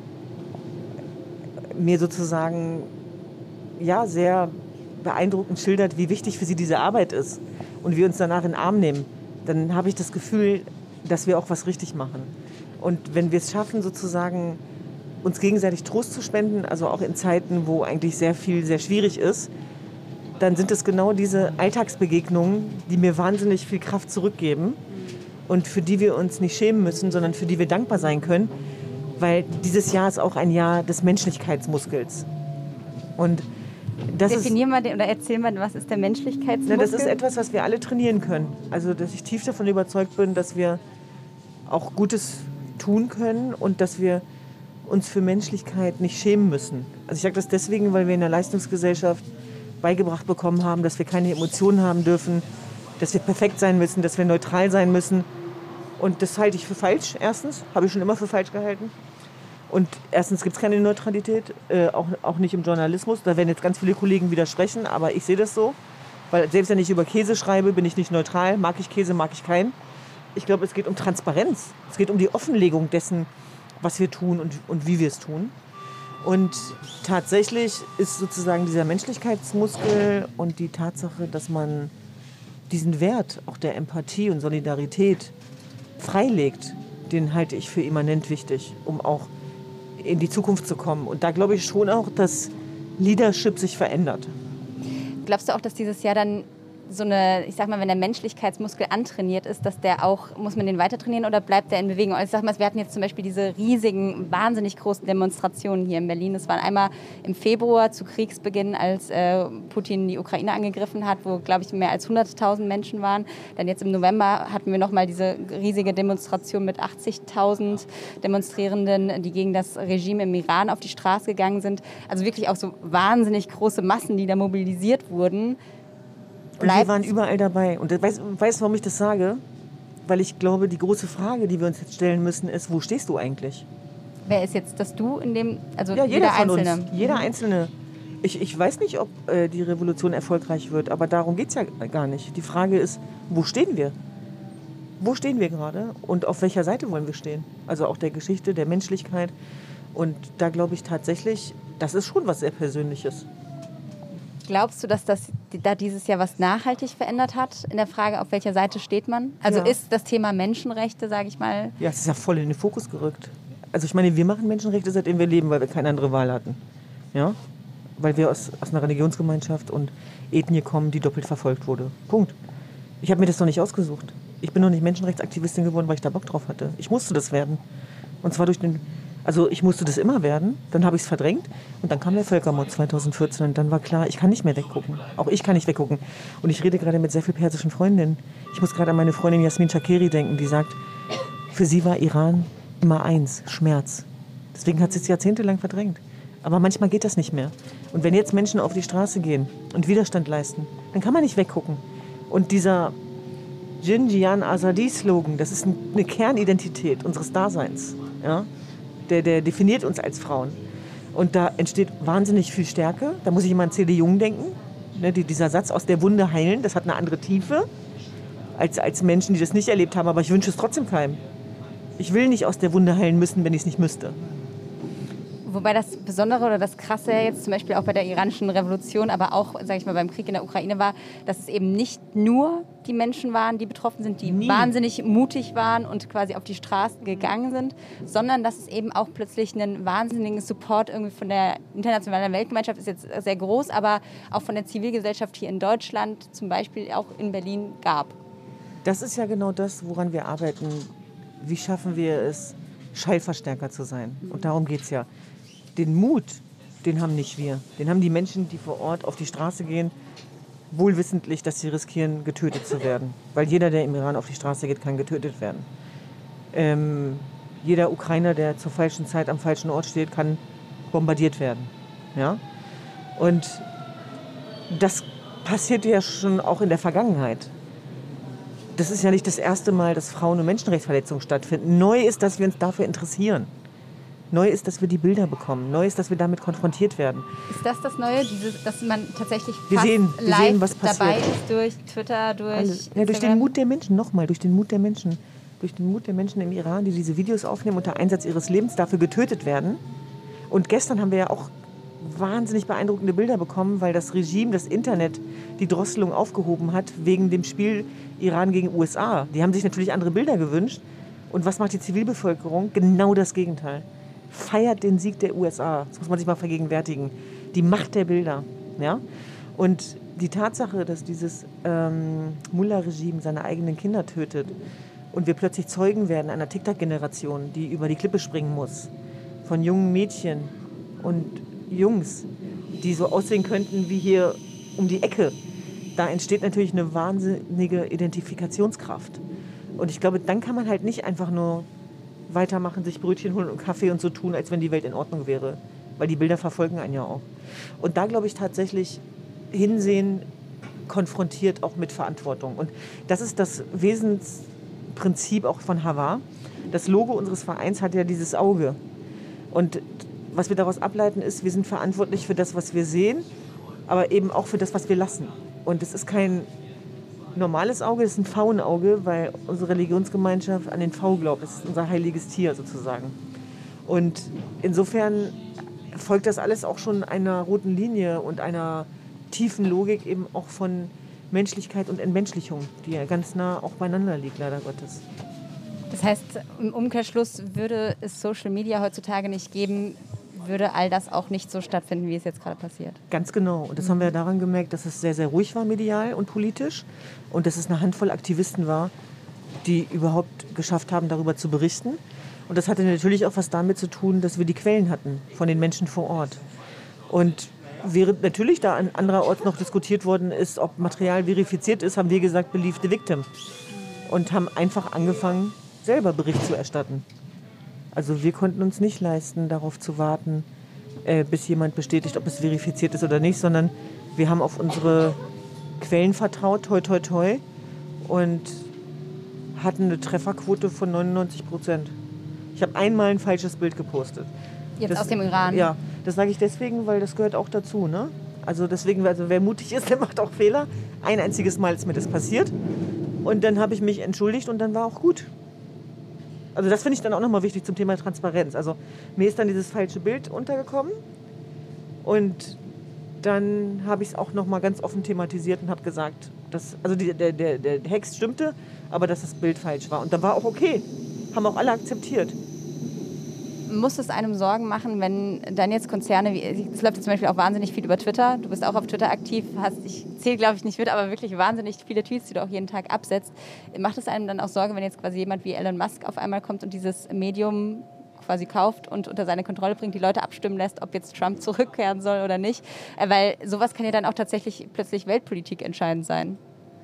mir sozusagen ja, sehr beeindruckend schildert, wie wichtig für sie diese Arbeit ist und wir uns danach in den Arm nehmen, dann habe ich das Gefühl, dass wir auch was richtig machen. Und wenn wir es schaffen, sozusagen uns gegenseitig Trost zu spenden, also auch in Zeiten, wo eigentlich sehr viel sehr schwierig ist, dann sind es genau diese Alltagsbegegnungen, die mir wahnsinnig viel Kraft zurückgeben und für die wir uns nicht schämen müssen, sondern für die wir dankbar sein können, weil dieses Jahr ist auch ein Jahr des Menschlichkeitsmuskels. Und das Definier ist, mal den, oder erzähl mal, was ist der Menschlichkeitsmuskel? Na, das ist etwas, was wir alle trainieren können. Also, dass ich tief davon überzeugt bin, dass wir auch Gutes tun können und dass wir uns für Menschlichkeit nicht schämen müssen. Also ich sage das deswegen, weil wir in der Leistungsgesellschaft beigebracht bekommen haben, dass wir keine Emotionen haben dürfen, dass wir perfekt sein müssen, dass wir neutral sein müssen. Und das halte ich für falsch, erstens. Habe ich schon immer für falsch gehalten. Und erstens gibt es keine Neutralität, äh, auch, auch nicht im Journalismus. Da werden jetzt ganz viele Kollegen widersprechen, aber ich sehe das so. Weil selbst wenn ich über Käse schreibe, bin ich nicht neutral. Mag ich Käse, mag ich keinen. Ich glaube, es geht um Transparenz. Es geht um die Offenlegung dessen, was wir tun und, und wie wir es tun. Und tatsächlich ist sozusagen dieser Menschlichkeitsmuskel und die Tatsache, dass man diesen Wert auch der Empathie und Solidarität freilegt, den halte ich für immanent wichtig, um auch in die Zukunft zu kommen. Und da glaube ich schon auch, dass Leadership sich verändert. Glaubst du auch, dass dieses Jahr dann so eine, ich sag mal, wenn der Menschlichkeitsmuskel antrainiert ist, dass der auch, muss man den weiter trainieren oder bleibt der in Bewegung? Also ich sag mal, wir hatten jetzt zum Beispiel diese riesigen, wahnsinnig großen Demonstrationen hier in Berlin. Das waren einmal im Februar zu Kriegsbeginn, als äh, Putin die Ukraine angegriffen hat, wo, glaube ich, mehr als hunderttausend Menschen waren. Dann jetzt im November hatten wir nochmal diese riesige Demonstration mit achtzigtausend Demonstrierenden, die gegen das Regime im Iran auf die Straße gegangen sind. Also wirklich auch so wahnsinnig große Massen, die da mobilisiert wurden. Und wir waren überall dabei. Und weißt du, warum ich das sage? Weil ich glaube, die große Frage, die wir uns jetzt stellen müssen, ist, wo stehst du eigentlich? Wer ist jetzt das Du in dem, also ja, jeder, jeder von Einzelne? Uns, jeder Einzelne. Ich, ich weiß nicht, ob äh, die Revolution erfolgreich wird, aber darum geht es ja gar nicht. Die Frage ist, wo stehen wir? Wo stehen wir gerade und auf welcher Seite wollen wir stehen? Also auch der Geschichte, der Menschlichkeit. Und da glaube ich tatsächlich, das ist schon was sehr Persönliches. Glaubst du, dass das da dieses Jahr was nachhaltig verändert hat in der Frage, auf welcher Seite steht man? Also ja. Ist das Thema Menschenrechte, sage ich mal... Ja, es ist ja voll in den Fokus gerückt. Also ich meine, wir machen Menschenrechte, seitdem wir leben, weil wir keine andere Wahl hatten. Ja? Weil wir aus, aus einer Religionsgemeinschaft und Ethnie kommen, die doppelt verfolgt wurde. Punkt. Ich habe mir das doch nicht ausgesucht. Ich bin doch nicht Menschenrechtsaktivistin geworden, weil ich da Bock drauf hatte. Ich musste das werden. Und zwar durch den... Also ich musste das immer werden, dann habe ich es verdrängt und dann kam der Völkermord zweitausendvierzehn und dann war klar, ich kann nicht mehr weggucken. Auch ich kann nicht weggucken. Und ich rede gerade mit sehr vielen persischen Freundinnen. Ich muss gerade an meine Freundin Jasmin Chakeri denken, die sagt, für sie war Iran immer eins, Schmerz. Deswegen hat sie es jahrzehntelang verdrängt. Aber manchmal geht das nicht mehr. Und wenn jetzt Menschen auf die Straße gehen und Widerstand leisten, dann kann man nicht weggucken. Und dieser Jinjian Azadi-Slogan, das ist eine Kernidentität unseres Daseins. Ja? Der, der definiert uns als Frauen. Und da entsteht wahnsinnig viel Stärke. Da muss ich immer an C D Jung denken. Ne, die, dieser Satz, aus der Wunde heilen, das hat eine andere Tiefe als, als Menschen, die das nicht erlebt haben. Aber ich wünsche es trotzdem keinem. Ich will nicht aus der Wunde heilen müssen, wenn ich es nicht müsste. Wobei das Besondere oder das Krasse jetzt zum Beispiel auch bei der iranischen Revolution, aber auch, sage ich mal, beim Krieg in der Ukraine war, dass es eben nicht nur die Menschen waren, die betroffen sind, die Nie. wahnsinnig mutig waren und quasi auf die Straßen gegangen sind, sondern dass es eben auch plötzlich einen wahnsinnigen Support irgendwie von der internationalen Weltgemeinschaft, ist jetzt sehr groß, aber auch von der Zivilgesellschaft hier in Deutschland, zum Beispiel auch in Berlin, gab. Das ist ja genau das, woran wir arbeiten. Wie schaffen wir es, Schallverstärker zu sein? Und darum geht es ja. Den Mut, den haben nicht wir. Den haben die Menschen, die vor Ort auf die Straße gehen, wohlwissentlich, dass sie riskieren, getötet zu werden. Weil jeder, der im Iran auf die Straße geht, kann getötet werden. Ähm, jeder Ukrainer, der zur falschen Zeit am falschen Ort steht, kann bombardiert werden. Ja? Und das passiert ja schon auch in der Vergangenheit. Das ist ja nicht das erste Mal, dass Frauen- und Menschenrechtsverletzungen stattfinden. Neu ist, dass wir uns dafür interessieren. Neu ist, dass wir die Bilder bekommen. Neu ist, dass wir damit konfrontiert werden. Ist das das Neue, Dieses, dass man tatsächlich wir fast sehen, wir live sehen, was passiert. dabei ist durch Twitter, durch Alles. Ja, durch den Mut der Menschen, nochmal, durch den Mut der Menschen. Durch den Mut der Menschen im Iran, die diese Videos aufnehmen, unter Einsatz ihres Lebens dafür getötet werden. Und gestern haben wir ja auch wahnsinnig beeindruckende Bilder bekommen, weil das Regime, das Internet, die Drosselung aufgehoben hat wegen dem Spiel Iran gegen U S A. Die haben sich natürlich andere Bilder gewünscht. Und was macht die Zivilbevölkerung? Genau das Gegenteil. Feiert den Sieg der U S A. Das muss man sich mal vergegenwärtigen. Die Macht der Bilder. Ja? Und die Tatsache, dass dieses ähm, Mullah-Regime seine eigenen Kinder tötet und wir plötzlich Zeugen werden einer TikTok-Generation, die über die Klippe springen muss, von jungen Mädchen und Jungs, die so aussehen könnten wie hier um die Ecke, da entsteht natürlich eine wahnsinnige Identifikationskraft. Und ich glaube, dann kann man halt nicht einfach nur weitermachen, sich Brötchen holen und Kaffee und so tun, als wenn die Welt in Ordnung wäre. Weil die Bilder verfolgen einen ja auch. Und da, glaube ich, tatsächlich hinsehen, konfrontiert auch mit Verantwortung. Und das ist das Wesensprinzip auch von Hawar. Das Logo unseres Vereins hat ja dieses Auge. Und was wir daraus ableiten ist, wir sind verantwortlich für das, was wir sehen, aber eben auch für das, was wir lassen. Und es ist kein normales Auge, es ist ein Pfauenauge, weil unsere Religionsgemeinschaft an den Pfau glaubt. Das ist unser heiliges Tier sozusagen. Und insofern folgt das alles auch schon einer roten Linie und einer tiefen Logik eben auch von Menschlichkeit und Entmenschlichung, die ja ganz nah auch beieinander liegt, leider Gottes. Das heißt, im Umkehrschluss würde es Social Media heutzutage nicht geben, würde all das auch nicht so stattfinden, wie es jetzt gerade passiert. Ganz genau. Und das haben wir daran gemerkt, dass es sehr, sehr ruhig war medial und politisch und dass es eine Handvoll Aktivisten war, die überhaupt geschafft haben, darüber zu berichten. Und das hatte natürlich auch was damit zu tun, dass wir die Quellen hatten von den Menschen vor Ort. Und während natürlich da an anderer Ort noch diskutiert worden ist, ob Material verifiziert ist, haben wir gesagt, believe the victim. Und haben einfach angefangen, selber Bericht zu erstatten. Also wir konnten uns nicht leisten, darauf zu warten, äh, bis jemand bestätigt, ob es verifiziert ist oder nicht, sondern wir haben auf unsere Quellen vertraut, toi, toi, toi, und hatten eine Trefferquote von neunundneunzig Prozent. Ich habe einmal ein falsches Bild gepostet. Jetzt das, aus dem Iran? Ja, das sage ich deswegen, weil das gehört auch dazu. Ne? Also deswegen, also wer mutig ist, der macht auch Fehler. Ein einziges Mal ist mir das passiert. Und dann habe ich mich entschuldigt und dann war auch gut. Also das finde ich dann auch nochmal wichtig zum Thema Transparenz. Also mir ist dann dieses falsche Bild untergekommen und dann habe ich es auch nochmal ganz offen thematisiert und habe gesagt, dass, also die, der, der, der Text stimmte, aber dass das Bild falsch war. Und dann war auch okay, haben auch alle akzeptiert. Muss es einem Sorgen machen, wenn dann jetzt Konzerne, wie es läuft jetzt zum Beispiel auch wahnsinnig viel über Twitter, du bist auch auf Twitter aktiv, hast, ich zähle glaube ich nicht mit, aber wirklich wahnsinnig viele Tweets, die du auch jeden Tag absetzt. Macht es einem dann auch Sorge, wenn jetzt quasi jemand wie Elon Musk auf einmal kommt und dieses Medium quasi kauft und unter seine Kontrolle bringt, die Leute abstimmen lässt, ob jetzt Trump zurückkehren soll oder nicht? Weil sowas kann ja dann auch tatsächlich plötzlich Weltpolitik entscheidend sein.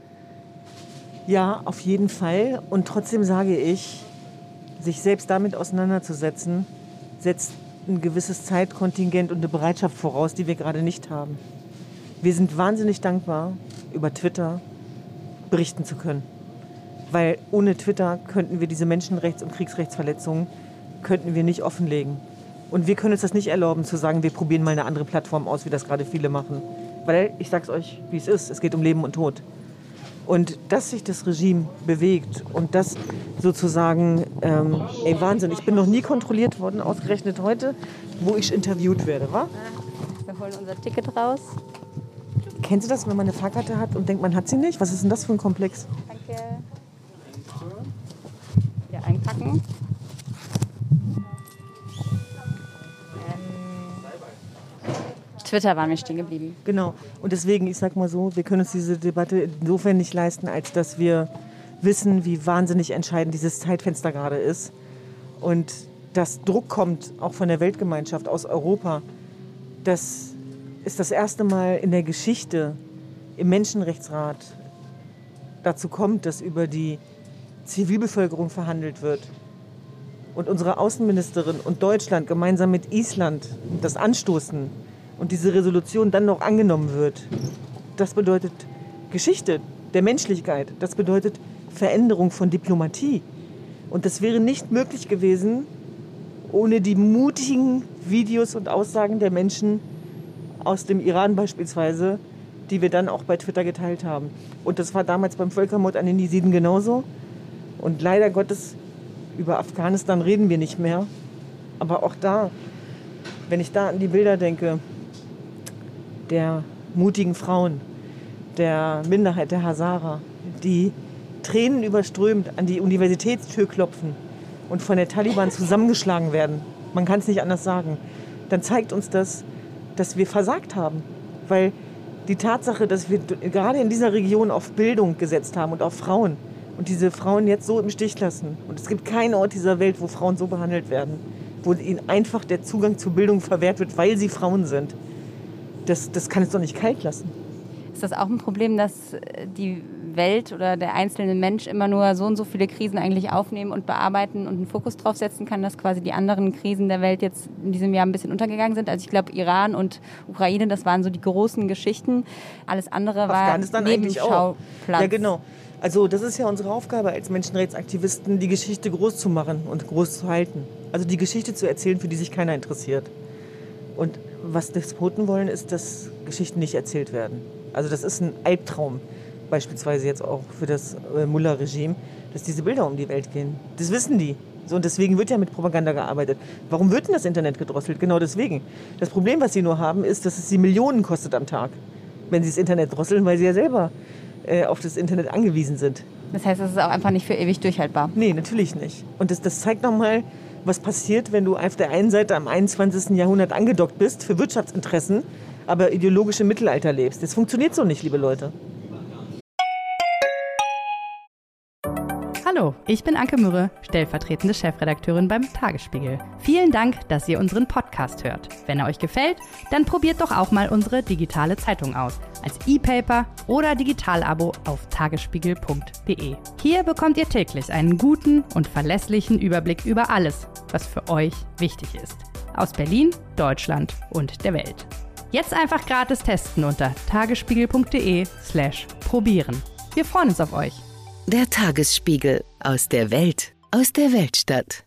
Ja, auf jeden Fall. Und trotzdem sage ich, sich selbst damit auseinanderzusetzen, setzt ein gewisses Zeitkontingent und eine Bereitschaft voraus, die wir gerade nicht haben. Wir sind wahnsinnig dankbar, über Twitter berichten zu können. Weil ohne Twitter könnten wir diese Menschenrechts- und Kriegsrechtsverletzungen könnten wir nicht offenlegen. Und wir können uns das nicht erlauben, zu sagen, wir probieren mal eine andere Plattform aus, wie das gerade viele machen. Weil, ich sag's euch, wie es ist, es geht um Leben und Tod. Und dass sich das Regime bewegt und das sozusagen, ähm, ey Wahnsinn, ich bin noch nie kontrolliert worden, ausgerechnet heute, wo ich interviewt werde, wa? Wir holen unser Ticket raus. Kennst du das, wenn man eine Fahrkarte hat und denkt, man hat sie nicht? Was ist denn das für ein Komplex? Danke. Hier einpacken. Twitter waren wir stehen geblieben. Genau. Und deswegen, ich sag mal so, wir können uns diese Debatte insofern nicht leisten, als dass wir wissen, wie wahnsinnig entscheidend dieses Zeitfenster gerade ist. Und dass Druck kommt, auch von der Weltgemeinschaft aus Europa. Das ist das erste Mal in der Geschichte im Menschenrechtsrat dazu kommt, dass über die Zivilbevölkerung verhandelt wird. Und unsere Außenministerin und Deutschland gemeinsam mit Island das anstoßen und diese Resolution dann noch angenommen wird. Das bedeutet Geschichte der Menschlichkeit. Das bedeutet Veränderung von Diplomatie. Und das wäre nicht möglich gewesen ohne die mutigen Videos und Aussagen der Menschen aus dem Iran beispielsweise, die wir dann auch bei Twitter geteilt haben. Und das war damals beim Völkermord an den Jesiden genauso. Und leider Gottes, über Afghanistan reden wir nicht mehr. Aber auch da, wenn ich da an die Bilder denke, der mutigen Frauen, der Minderheit der Hazara, die Tränen überströmt an die Universitätstür klopfen und von der Taliban zusammengeschlagen werden, man kann es nicht anders sagen, dann zeigt uns das, dass wir versagt haben. Weil die Tatsache, dass wir gerade in dieser Region auf Bildung gesetzt haben und auf Frauen und diese Frauen jetzt so im Stich lassen. Und es gibt keinen Ort dieser Welt, wo Frauen so behandelt werden, wo ihnen einfach der Zugang zur Bildung verwehrt wird, weil sie Frauen sind. Das, das kann es doch nicht kalt lassen. Ist das auch ein Problem, dass die Welt oder der einzelne Mensch immer nur so und so viele Krisen eigentlich aufnehmen und bearbeiten und einen Fokus drauf setzen kann, dass quasi die anderen Krisen der Welt jetzt in diesem Jahr ein bisschen untergegangen sind? Also ich glaube, Iran und Ukraine, das waren so die großen Geschichten. Alles andere war Afghanistan eigentlich auch. Nebenschauplatz. Ja, genau. Also das ist ja unsere Aufgabe als Menschenrechtsaktivisten, die Geschichte groß zu machen und groß zu halten. Also die Geschichte zu erzählen, für die sich keiner interessiert. Und was Despoten wollen, ist, dass Geschichten nicht erzählt werden. Also das ist ein Albtraum, beispielsweise jetzt auch für das äh, Mullah-Regime, dass diese Bilder um die Welt gehen. Das wissen die. So, und deswegen wird ja mit Propaganda gearbeitet. Warum wird denn das Internet gedrosselt? Genau deswegen. Das Problem, was sie nur haben, ist, dass es sie Millionen kostet am Tag, wenn sie das Internet drosseln, weil sie ja selber äh, auf das Internet angewiesen sind. Das heißt, es ist auch einfach nicht für ewig durchhaltbar? Nee, natürlich nicht. Und das, das zeigt nochmal, was passiert, wenn du auf der einen Seite am einundzwanzigsten Jahrhundert angedockt bist für Wirtschaftsinteressen, aber ideologisch im Mittelalter lebst. Das funktioniert so nicht, liebe Leute. Hallo, ich bin Anke Mürre, stellvertretende Chefredakteurin beim Tagesspiegel. Vielen Dank, dass ihr unseren Podcast hört. Wenn er euch gefällt, dann probiert doch auch mal unsere digitale Zeitung aus. Als E-Paper oder Digitalabo auf tagesspiegel punkt de. Hier bekommt ihr täglich einen guten und verlässlichen Überblick über alles, was für euch wichtig ist. Aus Berlin, Deutschland und der Welt. Jetzt einfach gratis testen unter tagesspiegel punkt de slash probieren. Wir freuen uns auf euch. Der Tagesspiegel aus der Welt, aus der Weltstadt.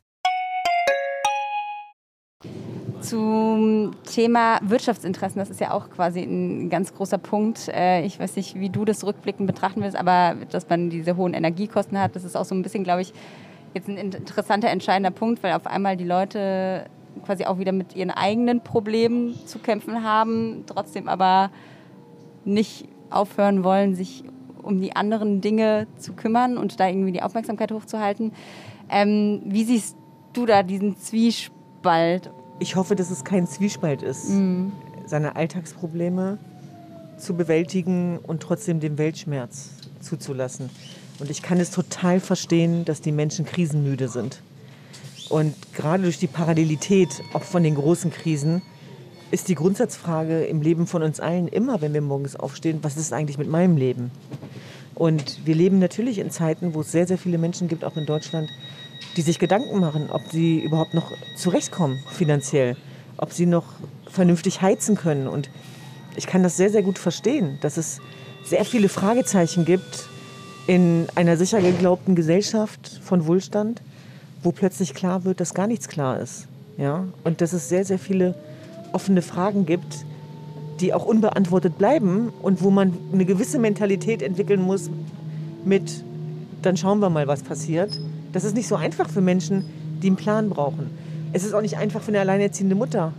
Zum Thema Wirtschaftsinteressen, das ist ja auch quasi ein ganz großer Punkt. Ich weiß nicht, wie du das rückblickend betrachten willst, aber dass man diese hohen Energiekosten hat, das ist auch so ein bisschen, glaube ich, jetzt ein interessanter, entscheidender Punkt, weil auf einmal die Leute quasi auch wieder mit ihren eigenen Problemen zu kämpfen haben, trotzdem aber nicht aufhören wollen, sich um die anderen Dinge zu kümmern und da irgendwie die Aufmerksamkeit hochzuhalten. Ähm, wie siehst du da diesen Zwiespalt? Ich hoffe, dass es kein Zwiespalt ist, mhm. seine Alltagsprobleme zu bewältigen und trotzdem den Weltschmerz zuzulassen. Und ich kann es total verstehen, dass die Menschen krisenmüde sind. Und gerade durch die Parallelität auch von den großen Krisen ist die Grundsatzfrage im Leben von uns allen immer, wenn wir morgens aufstehen, was ist eigentlich mit meinem Leben? Und wir leben natürlich in Zeiten, wo es sehr, sehr viele Menschen gibt, auch in Deutschland, die sich Gedanken machen, ob sie überhaupt noch zurechtkommen finanziell, ob sie noch vernünftig heizen können. Und ich kann das sehr, sehr gut verstehen, dass es sehr viele Fragezeichen gibt in einer sicher geglaubten Gesellschaft von Wohlstand, wo plötzlich klar wird, dass gar nichts klar ist. Ja? Und dass es sehr, sehr viele offene Fragen gibt, die auch unbeantwortet bleiben und wo man eine gewisse Mentalität entwickeln muss mit, dann schauen wir mal, was passiert. Das ist nicht so einfach für Menschen, die einen Plan brauchen. Es ist auch nicht einfach für eine alleinerziehende Mutter,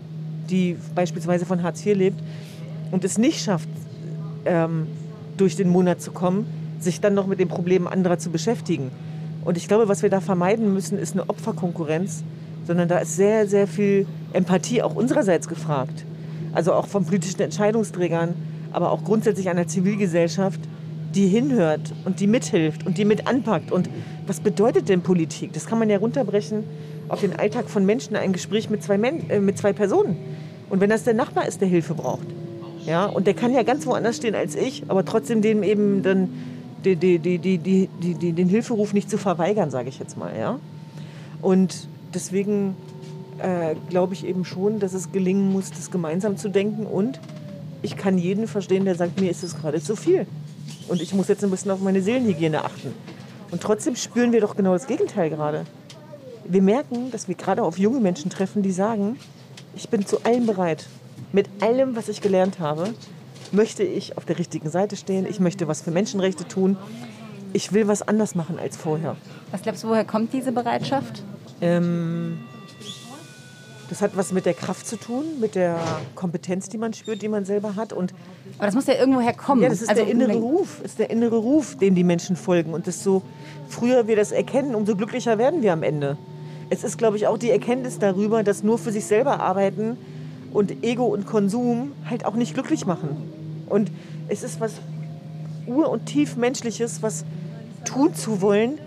die beispielsweise von Hartz vier lebt und es nicht schafft, ähm, durch den Monat zu kommen, sich dann noch mit den Problemen anderer zu beschäftigen. Und ich glaube, was wir da vermeiden müssen, ist eine Opferkonkurrenz, sondern da ist sehr, sehr viel Empathie auch unsererseits gefragt. Also auch von politischen Entscheidungsträgern, aber auch grundsätzlich einer Zivilgesellschaft, die hinhört und die mithilft und die mit anpackt. Und was bedeutet denn Politik? Das kann man ja runterbrechen auf den Alltag von Menschen, ein Gespräch mit zwei, Men- äh, mit zwei Personen. Und wenn das der Nachbar ist, der Hilfe braucht, ja, und der kann ja ganz woanders stehen als ich, aber trotzdem dem eben dann die, die, die, die, die, die, den Hilferuf nicht zu verweigern, sage ich jetzt mal. Ja? Und deswegen äh, glaube ich eben schon, dass es gelingen muss, das gemeinsam zu denken. Und ich kann jeden verstehen, der sagt, mir ist es gerade zu viel. Und ich muss jetzt ein bisschen auf meine Seelenhygiene achten. Und trotzdem spüren wir doch genau das Gegenteil gerade. Wir merken, dass wir gerade auf junge Menschen treffen, die sagen, ich bin zu allem bereit. Mit allem, was ich gelernt habe, möchte ich auf der richtigen Seite stehen. Ich möchte was für Menschenrechte tun. Ich will was anders machen als vorher. Was glaubst du, woher kommt diese Bereitschaft? Ähm, das hat was mit der Kraft zu tun, mit der Kompetenz, die man spürt, die man selber hat. Und Aber das muss ja irgendwoher kommen. ja, das ist also, der innere Ruf. Das ist der innere Ruf, dem die Menschen folgen. Und desto früher wir das erkennen, umso glücklicher werden wir am Ende. Es ist, glaube ich, auch die Erkenntnis darüber, dass nur für sich selber arbeiten und Ego und Konsum halt auch nicht glücklich machen. Und es ist was ur- und tiefmenschliches, was tun zu wollen,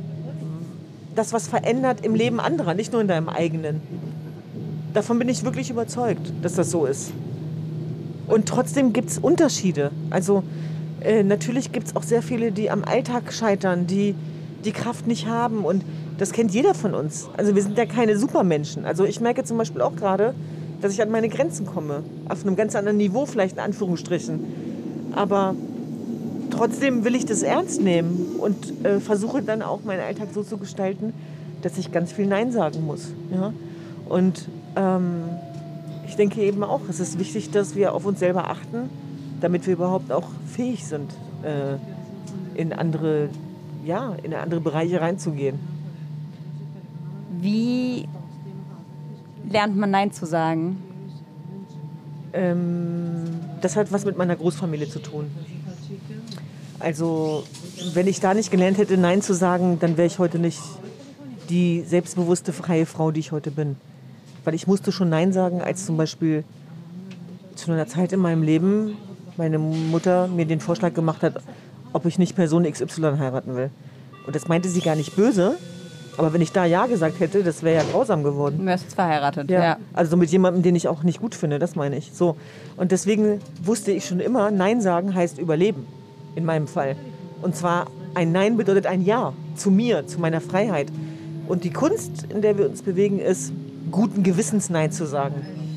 das was verändert im Leben anderer, nicht nur in deinem eigenen. Davon bin ich wirklich überzeugt, dass das so ist. Und trotzdem gibt es Unterschiede. Also äh, natürlich gibt es auch sehr viele, die am Alltag scheitern, die die Kraft nicht haben. Und das kennt jeder von uns. Also wir sind ja keine Supermenschen. Also ich merke zum Beispiel auch gerade, dass ich an meine Grenzen komme. Auf einem ganz anderen Niveau vielleicht, in Anführungsstrichen. Aber trotzdem will ich das ernst nehmen und äh, versuche dann auch meinen Alltag so zu gestalten, dass ich ganz viel Nein sagen muss. Ja? Und ähm, ich denke eben auch, es ist wichtig, dass wir auf uns selber achten, damit wir überhaupt auch fähig sind, äh, in andere, ja, in andere Bereiche reinzugehen. Wie lernt man Nein zu sagen? Ähm, das hat was mit meiner Großfamilie zu tun. Also, wenn ich da nicht gelernt hätte, Nein zu sagen, dann wäre ich heute nicht die selbstbewusste, freie Frau, die ich heute bin. Weil ich musste schon Nein sagen, als zum Beispiel zu einer Zeit in meinem Leben meine Mutter mir den Vorschlag gemacht hat, ob ich nicht Person X Y heiraten will. Und das meinte sie gar nicht böse, aber wenn ich da Ja gesagt hätte, das wäre ja grausam geworden. Du wärst verheiratet, ja. ja. Also mit jemandem, den ich auch nicht gut finde, das meine ich. So. Und deswegen wusste ich schon immer, Nein sagen heißt überleben, in meinem Fall. Und zwar ein Nein bedeutet ein Ja zu mir, zu meiner Freiheit. Und die Kunst, in der wir uns bewegen, ist, guten Gewissens Nein zu sagen.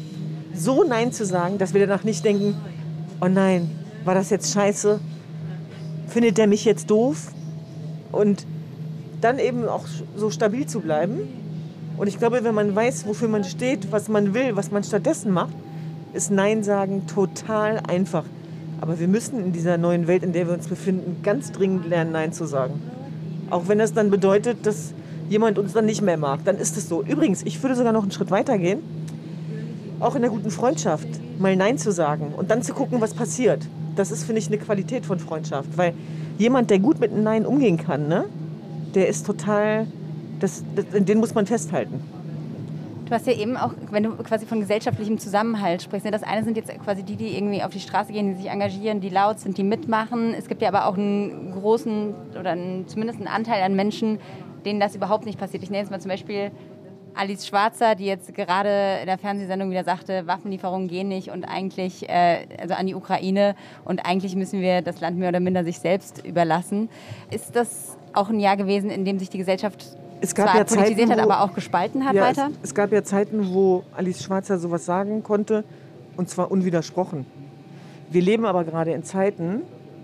So Nein zu sagen, dass wir danach nicht denken, oh nein, war das jetzt scheiße? Findet der mich jetzt doof? Und dann eben auch so stabil zu bleiben. Und ich glaube, wenn man weiß, wofür man steht, was man will, was man stattdessen macht, ist Nein sagen total einfach. Aber wir müssen in dieser neuen Welt, in der wir uns befinden, ganz dringend lernen, Nein zu sagen. Auch wenn das dann bedeutet, dass jemand uns dann nicht mehr mag, dann ist es so. Übrigens, ich würde sogar noch einen Schritt weiter gehen. Auch in der guten Freundschaft mal Nein zu sagen und dann zu gucken, was passiert. Das ist, finde ich, eine Qualität von Freundschaft. Weil jemand, der gut mit einem Nein umgehen kann, ne, der ist total, das, das, den muss man festhalten. Du hast ja eben auch, wenn du quasi von gesellschaftlichem Zusammenhalt sprichst, ne, das eine sind jetzt quasi die, die irgendwie auf die Straße gehen, die sich engagieren, die laut sind, die mitmachen. Es gibt ja aber auch einen großen oder einen, zumindest einen Anteil an Menschen, denen das überhaupt nicht passiert. Ich nenne jetzt mal zum Beispiel Alice Schwarzer, die jetzt gerade in der Fernsehsendung wieder sagte, Waffenlieferungen gehen nicht und eigentlich, äh, also an die Ukraine und eigentlich müssen wir das Land mehr oder minder sich selbst überlassen. Ist das auch ein Jahr gewesen, in dem sich die Gesellschaft es gab zwar ja politisiert Zeiten, hat, wo, aber auch gespalten hat ja, weiter? Es, es gab ja Zeiten, wo Alice Schwarzer sowas sagen konnte und zwar unwidersprochen. Wir leben aber gerade in Zeiten,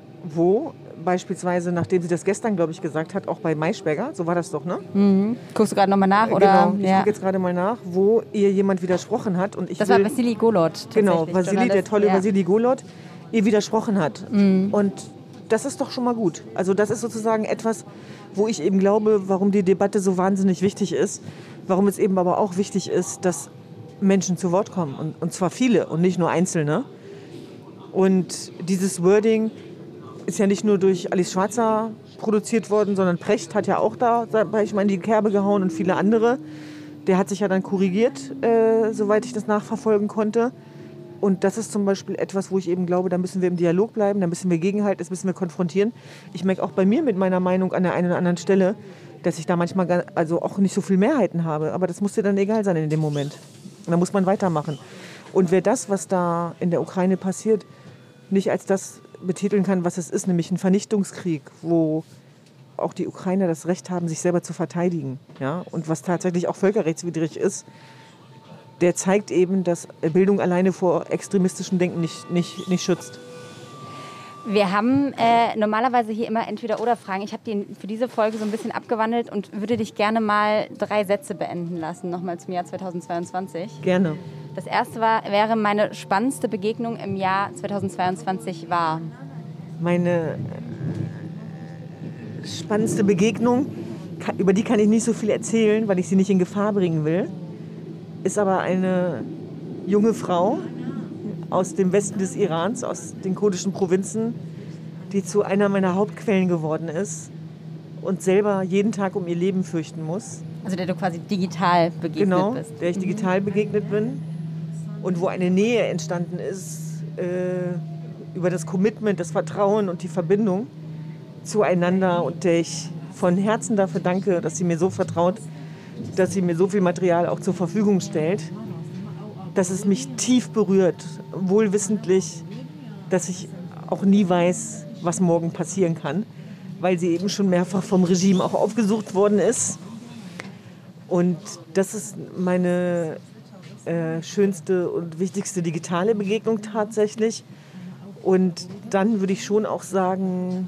wo beispielsweise, nachdem sie das gestern, glaube ich, gesagt hat, auch bei Maischberger, so war das doch, ne? Mhm. Guckst du gerade nochmal nach? Oder? Genau, ich ja. gucke jetzt gerade mal nach, wo ihr jemand widersprochen hat. Und ich das will, war Vassili Golod. Genau, Vassili, der tolle ja. Vassili Golod, ihr widersprochen hat. Mhm. Und das ist doch schon mal gut. Also das ist sozusagen etwas, wo ich eben glaube, warum die Debatte so wahnsinnig wichtig ist. Warum es eben aber auch wichtig ist, dass Menschen zu Wort kommen. Und, und zwar viele und nicht nur Einzelne. Und dieses Wording ist ja nicht nur durch Alice Schwarzer produziert worden, sondern Precht hat ja auch da, sag ich mal, in die Kerbe gehauen und viele andere. Der hat sich ja dann korrigiert, äh, soweit ich das nachverfolgen konnte. Und das ist zum Beispiel etwas, wo ich eben glaube, da müssen wir im Dialog bleiben, da müssen wir gegenhalten, das müssen wir konfrontieren. Ich merke auch bei mir mit meiner Meinung an der einen oder anderen Stelle, dass ich da manchmal gar, also auch nicht so viel Mehrheiten habe. Aber das muss dir dann egal sein in dem Moment. Und da muss man weitermachen. Und wer das, was da in der Ukraine passiert, nicht als das betiteln kann, was es ist, nämlich ein Vernichtungskrieg, wo auch die Ukrainer das Recht haben, sich selber zu verteidigen, ja, und was tatsächlich auch völkerrechtswidrig ist, der zeigt eben, dass Bildung alleine vor extremistischem Denken nicht, nicht, nicht schützt. Wir haben äh, normalerweise hier immer Entweder-Oder-Fragen. Ich habe die für diese Folge so ein bisschen abgewandelt und würde dich gerne mal drei Sätze beenden lassen, nochmal zum Jahr zweitausendzweiundzwanzig. Gerne. Das erste war, wäre meine spannendste Begegnung im Jahr zweitausendzweiundzwanzig war? Meine spannendste Begegnung, über die kann ich nicht so viel erzählen, weil ich sie nicht in Gefahr bringen will, ist aber eine junge Frau aus dem Westen des Irans, aus den kurdischen Provinzen, die zu einer meiner Hauptquellen geworden ist und selber jeden Tag um ihr Leben fürchten muss. Also der du quasi digital begegnet genau, bist. Genau, der ich digital begegnet bin und wo eine Nähe entstanden ist äh, über das Commitment, das Vertrauen und die Verbindung zueinander und der ich von Herzen dafür danke, dass sie mir so vertraut, dass sie mir so viel Material auch zur Verfügung stellt, dass es mich tief berührt, wohlwissentlich, dass ich auch nie weiß, was morgen passieren kann, weil sie eben schon mehrfach vom Regime auch aufgesucht worden ist. Und das ist meine äh, schönste und wichtigste digitale Begegnung tatsächlich. Und dann würde ich schon auch sagen,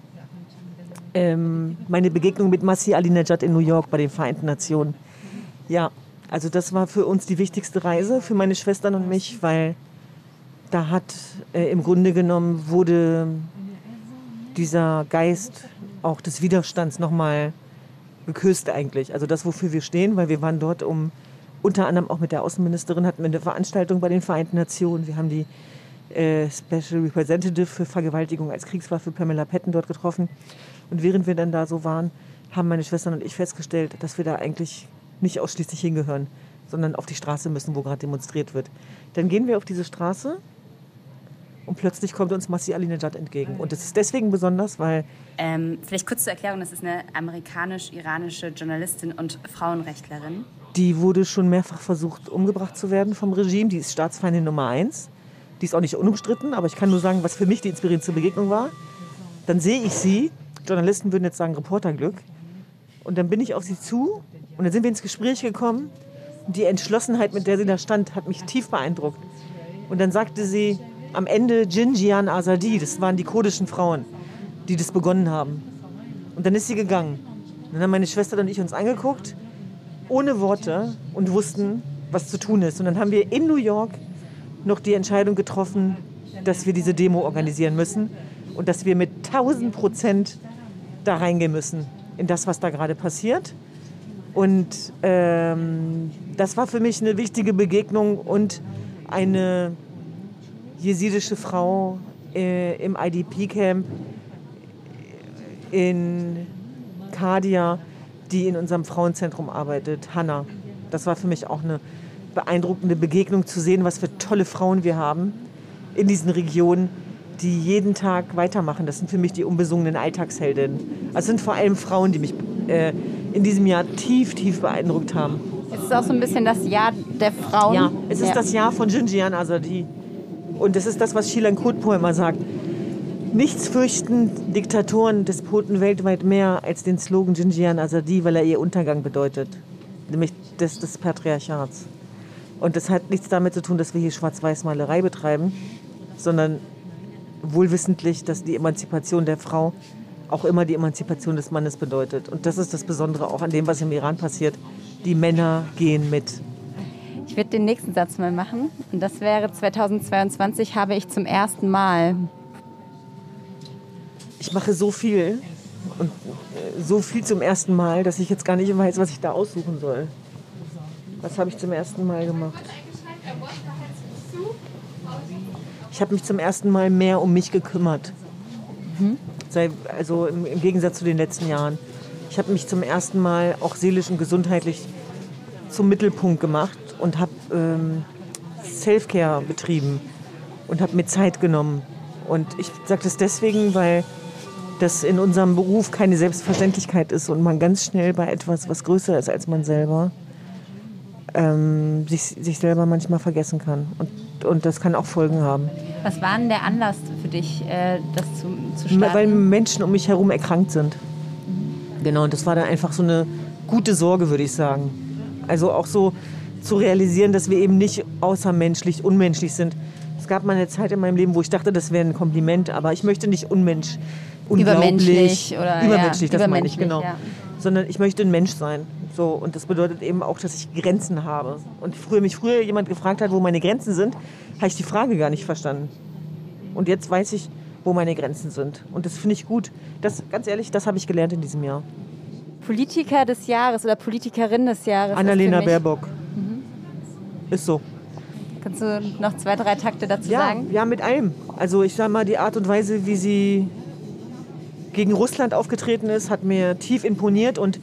ähm, meine Begegnung mit Masih Alinejad in New York bei den Vereinten Nationen. Ja, also das war für uns die wichtigste Reise, für meine Schwestern und mich, weil da hat äh, im Grunde genommen wurde dieser Geist auch des Widerstands nochmal geküsst eigentlich. Also das, wofür wir stehen, weil wir waren dort, um unter anderem auch mit der Außenministerin hatten wir eine Veranstaltung bei den Vereinten Nationen. Wir haben die äh, Special Representative für Vergewaltigung als Kriegswaffe, Pamela Patton, dort getroffen. Und während wir dann da so waren, haben meine Schwestern und ich festgestellt, dass wir da eigentlich nicht ausschließlich hingehören, sondern auf die Straße müssen, wo gerade demonstriert wird. Dann gehen wir auf diese Straße und plötzlich kommt uns Masih Alinejad entgegen. Und das ist deswegen besonders, weil... Ähm, vielleicht kurz zur Erklärung, das ist eine amerikanisch-iranische Journalistin und Frauenrechtlerin. Die wurde schon mehrfach versucht, umgebracht zu werden vom Regime. Die ist Staatsfeindin Nummer eins. Die ist auch nicht unumstritten, aber ich kann nur sagen, was für mich die inspirierendste Begegnung war. Dann sehe ich sie, Journalisten würden jetzt sagen Reporterglück, und dann bin ich auf sie zu und dann sind wir ins Gespräch gekommen. Die Entschlossenheit, mit der sie da stand, hat mich tief beeindruckt. Und dann sagte sie am Ende Jinjian Azadi, das waren die kurdischen Frauen, die das begonnen haben. Und dann ist sie gegangen. Und dann haben meine Schwester und ich uns angeguckt, ohne Worte, und wussten, was zu tun ist. Und dann haben wir in New York noch die Entscheidung getroffen, dass wir diese Demo organisieren müssen und dass wir mit tausend Prozent da reingehen müssen in das, was da gerade passiert. Und ähm, das war für mich eine wichtige Begegnung und eine jesidische Frau äh, im I D P-Camp in Kadia, die in unserem Frauenzentrum arbeitet, Hannah. Das war für mich auch eine beeindruckende Begegnung, zu sehen, was für tolle Frauen wir haben in diesen Regionen, die jeden Tag weitermachen. Das sind für mich die unbesungenen Alltagsheldinnen. Also es sind vor allem Frauen, die mich äh, in diesem Jahr tief, tief beeindruckt haben. Es ist auch so ein bisschen das Jahr der Frauen. Ja, es ist ja. das Jahr von Jinjian Azadi. Und das ist das, was Shilan Kutpo immer sagt. Nichts fürchten Diktatoren, Despoten weltweit mehr als den Slogan Jinjian Azadi, weil er ihr Untergang bedeutet. Nämlich des, des Patriarchats. Und das hat nichts damit zu tun, dass wir hier Schwarz-Weiß-Malerei betreiben, sondern wohlwissentlich, dass die Emanzipation der Frau auch immer die Emanzipation des Mannes bedeutet. Und das ist das Besondere auch an dem, was im Iran passiert. Die Männer gehen mit. Ich würde den nächsten Satz mal machen. Und das wäre, zweitausendzweiundzwanzig habe ich zum ersten Mal... Ich mache so viel und so viel zum ersten Mal, dass ich jetzt gar nicht weiß, was ich da aussuchen soll. Was habe ich zum ersten Mal gemacht? Ich habe mich zum ersten Mal mehr um mich gekümmert. Mhm. Also im, im Gegensatz zu den letzten Jahren. Ich habe mich zum ersten Mal auch seelisch und gesundheitlich zum Mittelpunkt gemacht und habe ähm, Self-Care betrieben und habe mir Zeit genommen. Und ich sage das deswegen, weil das in unserem Beruf keine Selbstverständlichkeit ist und man ganz schnell bei etwas, was größer ist als man selber, ähm, sich, sich selber manchmal vergessen kann. Und, und das kann auch Folgen haben. Was war denn der Anlass für dich, äh, das zu, zu starten? Weil Menschen um mich herum erkrankt sind. Mhm. Genau, und das war dann einfach so eine gute Sorge, würde ich sagen. Also auch so zu realisieren, dass wir eben nicht außermenschlich, unmenschlich sind. Es gab mal eine Zeit in meinem Leben, wo ich dachte, das wäre ein Kompliment, aber ich möchte nicht unmensch, übermenschlich oder übermenschlich, ja, das meine ich, genau. Ja. Sondern ich möchte ein Mensch sein. So, und das bedeutet eben auch, dass ich Grenzen habe. Und früher mich früher jemand gefragt hat, wo meine Grenzen sind, habe ich die Frage gar nicht verstanden. Und jetzt weiß ich, wo meine Grenzen sind. Und das finde ich gut. Das, ganz ehrlich, das habe ich gelernt in diesem Jahr. Politiker des Jahres oder Politikerin des Jahres. Annalena Baerbock. Mhm. Ist so. Kannst du noch zwei, drei Takte dazu ja, sagen? Ja, mit allem. Also ich sage mal, die Art und Weise, wie sie gegen Russland aufgetreten ist, hat mir tief imponiert. Und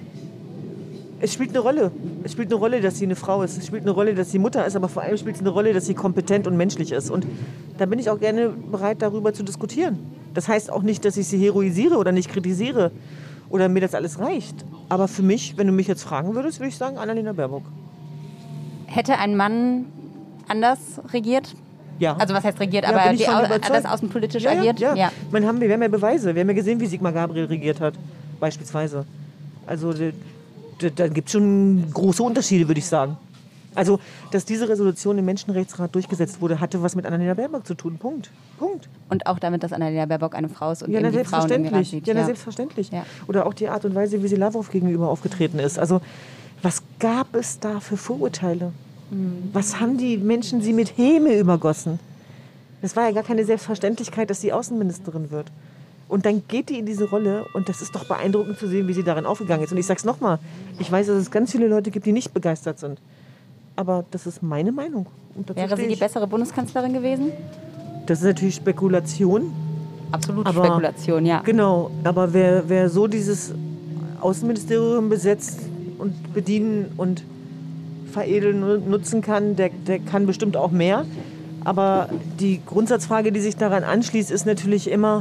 es spielt eine Rolle. Es spielt eine Rolle, dass sie eine Frau ist. Es spielt eine Rolle, dass sie Mutter ist. Aber vor allem spielt es eine Rolle, dass sie kompetent und menschlich ist. Und da bin ich auch gerne bereit, darüber zu diskutieren. Das heißt auch nicht, dass ich sie heroisiere oder nicht kritisiere oder mir das alles reicht. Aber für mich, wenn du mich jetzt fragen würdest, würde ich sagen, Annalena Baerbock. Hätte ein Mann anders regiert? Ja. Also was heißt regiert, ja, aber die, anders das außenpolitisch ja, agiert? Ja, ja. ja. Man haben, wir haben ja Beweise. Wir haben ja gesehen, wie Sigmar Gabriel regiert hat, beispielsweise. Also da, da gibt es schon große Unterschiede, würde ich sagen. Also, dass diese Resolution im Menschenrechtsrat durchgesetzt wurde, hatte was mit Annalena Baerbock zu tun. Punkt. Punkt. Und auch damit, dass Annalena Baerbock eine Frau ist und ja, eben na, die Frauen im Iran sieht. Ja, na, ja. selbstverständlich. Ja. Oder auch die Art und Weise, wie sie Lavrov gegenüber aufgetreten ist. Also, was gab es da für Vorurteile? Mhm. Was haben die Menschen sie mit Häme übergossen? Das war ja gar keine Selbstverständlichkeit, dass sie Außenministerin wird. Und dann geht die in diese Rolle und das ist doch beeindruckend zu sehen, wie sie darin aufgegangen ist. Und ich sage es nochmal, ich weiß, dass es ganz viele Leute gibt, die nicht begeistert sind. Aber das ist meine Meinung. Und wäre sie die bessere Bundeskanzlerin gewesen? Das ist natürlich Spekulation. Absolut aber, Spekulation, ja. Genau, aber wer, wer so dieses Außenministerium besetzt und bedienen und veredeln und nutzen kann, der, der kann bestimmt auch mehr. Aber die Grundsatzfrage, die sich daran anschließt, ist natürlich immer,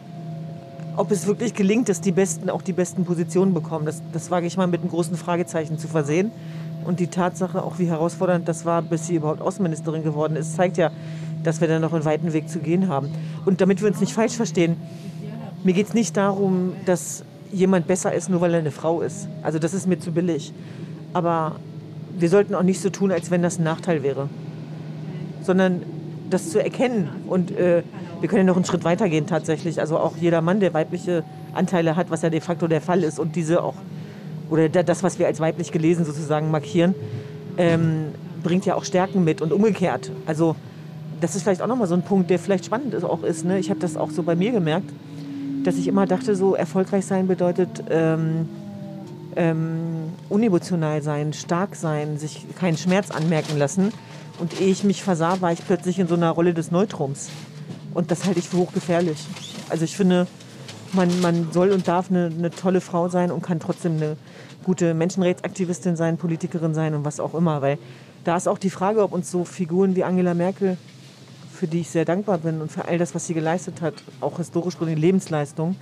ob es wirklich gelingt, dass die Besten auch die besten Positionen bekommen. Das, das wage ich mal mit einem großen Fragezeichen zu versehen. Und die Tatsache, auch wie herausfordernd das war, bis sie überhaupt Außenministerin geworden ist, zeigt ja, dass wir da noch einen weiten Weg zu gehen haben. Und damit wir uns nicht falsch verstehen, mir geht es nicht darum, dass jemand besser ist, nur weil er eine Frau ist. Also das ist mir zu billig. Aber wir sollten auch nicht so tun, als wenn das ein Nachteil wäre. Sondern das zu erkennen. Und äh, wir können ja noch einen Schritt weiter gehen tatsächlich. Also auch jeder Mann, der weibliche Anteile hat, was ja de facto der Fall ist, und diese auch, oder das, was wir als weiblich gelesen sozusagen markieren, ähm, bringt ja auch Stärken mit und umgekehrt. Also das ist vielleicht auch nochmal so ein Punkt, der vielleicht spannend ist, auch ist. Ne? Ich habe das auch so bei mir gemerkt, dass ich immer dachte, so erfolgreich sein bedeutet ähm, ähm, unemotional sein, stark sein, sich keinen Schmerz anmerken lassen. Und ehe ich mich versah, war ich plötzlich in so einer Rolle des Neutrums. Und das halte ich für hochgefährlich. Also ich finde, man, man soll und darf eine, eine tolle Frau sein und kann trotzdem eine gute Menschenrechtsaktivistin sein, Politikerin sein und was auch immer. Weil da ist auch die Frage, ob uns so Figuren wie Angela Merkel, für die ich sehr dankbar bin und für all das, was sie geleistet hat, auch historisch gesehen Lebensleistung,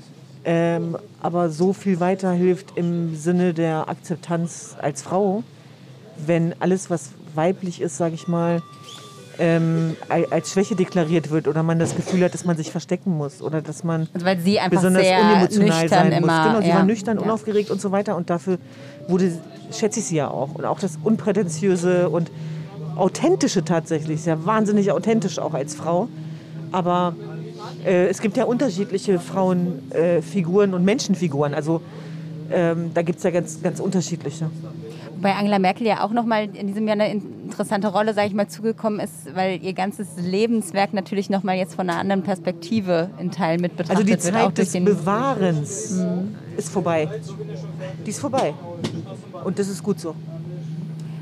ähm, aber so viel weiterhilft im Sinne der Akzeptanz als Frau, wenn alles, was weiblich ist, sage ich mal, ähm, als Schwäche deklariert wird oder man das Gefühl hat, dass man sich verstecken muss oder dass man also weil sie einfach besonders sehr unemotional sein muss. Immer, genau, sie ja. war nüchtern, ja. unaufgeregt und so weiter und dafür wurde, schätze ich sie ja auch. Und auch das Unprätentiöse und Authentische tatsächlich, sehr wahnsinnig authentisch auch als Frau. Aber äh, es gibt ja unterschiedliche Frauenfiguren äh, und Menschenfiguren, also ähm, da gibt es ja ganz, ganz unterschiedliche. Bei Angela Merkel ja auch nochmal in diesem Jahr eine interessante Rolle, sage ich mal, zugekommen ist, weil ihr ganzes Lebenswerk natürlich nochmal jetzt von einer anderen Perspektive in Teilen mit betrachtet wird. Also die Zeit wird, auch des den Bewahrens mhm. ist vorbei. Die ist vorbei. Und das ist gut so.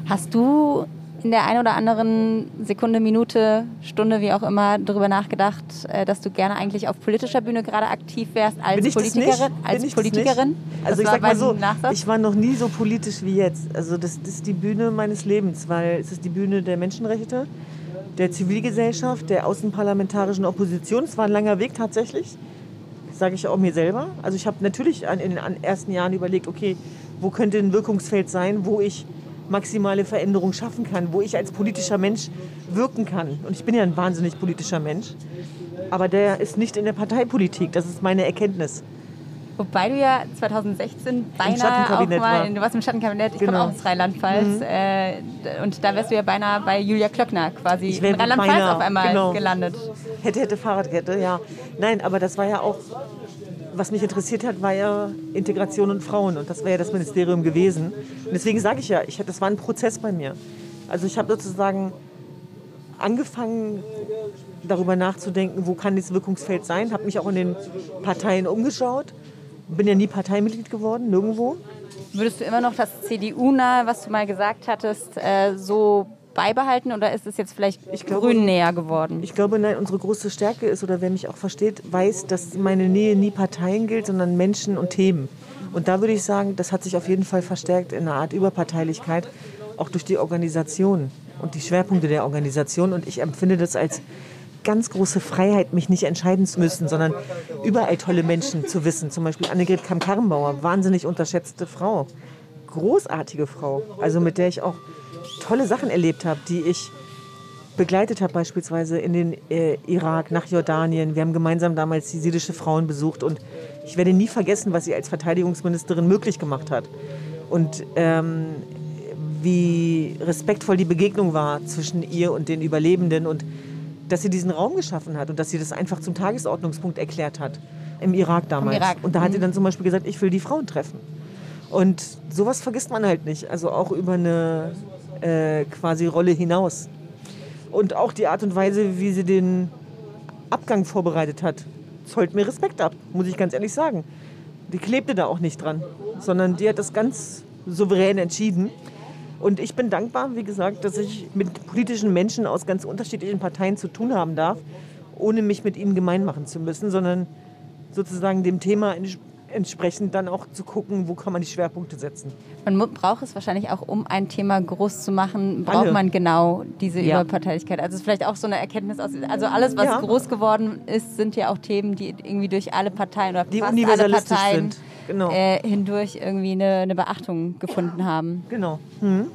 Hast du in der einen oder anderen Sekunde, Minute, Stunde, wie auch immer, darüber nachgedacht, dass du gerne eigentlich auf politischer Bühne gerade aktiv wärst als Bin ich Politikerin? Das nicht? Als Bin ich Politikerin? Das also das ich sag mal so, Nachsatz? ich war noch nie so politisch wie jetzt. Also das, das ist die Bühne meines Lebens, weil es ist die Bühne der Menschenrechte, der Zivilgesellschaft, der außenparlamentarischen Opposition. Es war ein langer Weg tatsächlich, sage ich auch mir selber. Also ich habe natürlich in den ersten Jahren überlegt, okay, wo könnte ein Wirkungsfeld sein, wo ich maximale Veränderung schaffen kann, wo ich als politischer Mensch wirken kann. Und ich bin ja ein wahnsinnig politischer Mensch. Aber der ist nicht in der Parteipolitik, das ist meine Erkenntnis. Wobei du ja zwanzig sechzehn beinahe auch mal, war. du warst im Schattenkabinett, ich genau. komme auch aus Rheinland-Pfalz. Mhm. Äh, und da wärst du ja beinahe bei Julia Klöckner quasi ich in Rheinland-Pfalz beinahe, auf einmal genau. gelandet. Hätte, hätte Fahrradkette, ja. Nein, aber das war ja auch, was mich interessiert hat, war ja Integration und Frauen. Und das wäre ja das Ministerium gewesen. Und deswegen sage ich ja, ich, das war ein Prozess bei mir. Also ich habe sozusagen angefangen, darüber nachzudenken, wo kann das Wirkungsfeld sein. Habe mich auch in den Parteien umgeschaut. Bin ja nie Parteimitglied geworden, nirgendwo. Würdest du immer noch das C D U-nahe, was du mal gesagt hattest, äh, so beibehalten oder ist es jetzt vielleicht Grün näher geworden? Ich glaube, nein, unsere große Stärke ist, oder wer mich auch versteht, weiß, dass meine Nähe nie Parteien gilt, sondern Menschen und Themen. Und da würde ich sagen, das hat sich auf jeden Fall verstärkt in einer Art Überparteilichkeit, auch durch die Organisation und die Schwerpunkte der Organisation. Und ich empfinde das als ganz große Freiheit, mich nicht entscheiden zu müssen, sondern überall tolle Menschen zu wissen. Zum Beispiel Annegret Kramp-Karrenbauer, wahnsinnig unterschätzte Frau, großartige Frau, also mit der ich auch tolle Sachen erlebt habe, die ich begleitet habe, beispielsweise in den äh, Irak, nach Jordanien. Wir haben gemeinsam damals die jesidische Frauen besucht und ich werde nie vergessen, was sie als Verteidigungsministerin möglich gemacht hat. Und ähm, wie respektvoll die Begegnung war zwischen ihr und den Überlebenden und dass sie diesen Raum geschaffen hat und dass sie das einfach zum Tagesordnungspunkt erklärt hat. Im Irak damals. Im Irak. Und da hat sie dann zum Beispiel gesagt, ich will die Frauen treffen. Und sowas vergisst man halt nicht. Also auch über eine äh, quasi Rolle hinaus. Und auch die Art und Weise, wie sie den Abgang vorbereitet hat, zollt mir Respekt ab, muss ich ganz ehrlich sagen. Die klebte da auch nicht dran, sondern die hat das ganz souverän entschieden. Und ich bin dankbar, wie gesagt, dass ich mit politischen Menschen aus ganz unterschiedlichen Parteien zu tun haben darf, ohne mich mit ihnen gemein machen zu müssen, sondern sozusagen dem Thema entsprechend dann auch zu gucken, wo kann man die Schwerpunkte setzen. Man braucht es wahrscheinlich auch, um ein Thema groß zu machen, braucht Alle. man genau diese Ja. Überparteilichkeit. Also es ist vielleicht auch so eine Erkenntnis aus, also alles, was Ja. groß geworden ist, sind ja auch Themen, die irgendwie durch alle Parteien oder Die fast alle universalistisch Parteien sind. Genau. äh, hindurch irgendwie eine, eine Beachtung gefunden haben. Genau. Hm.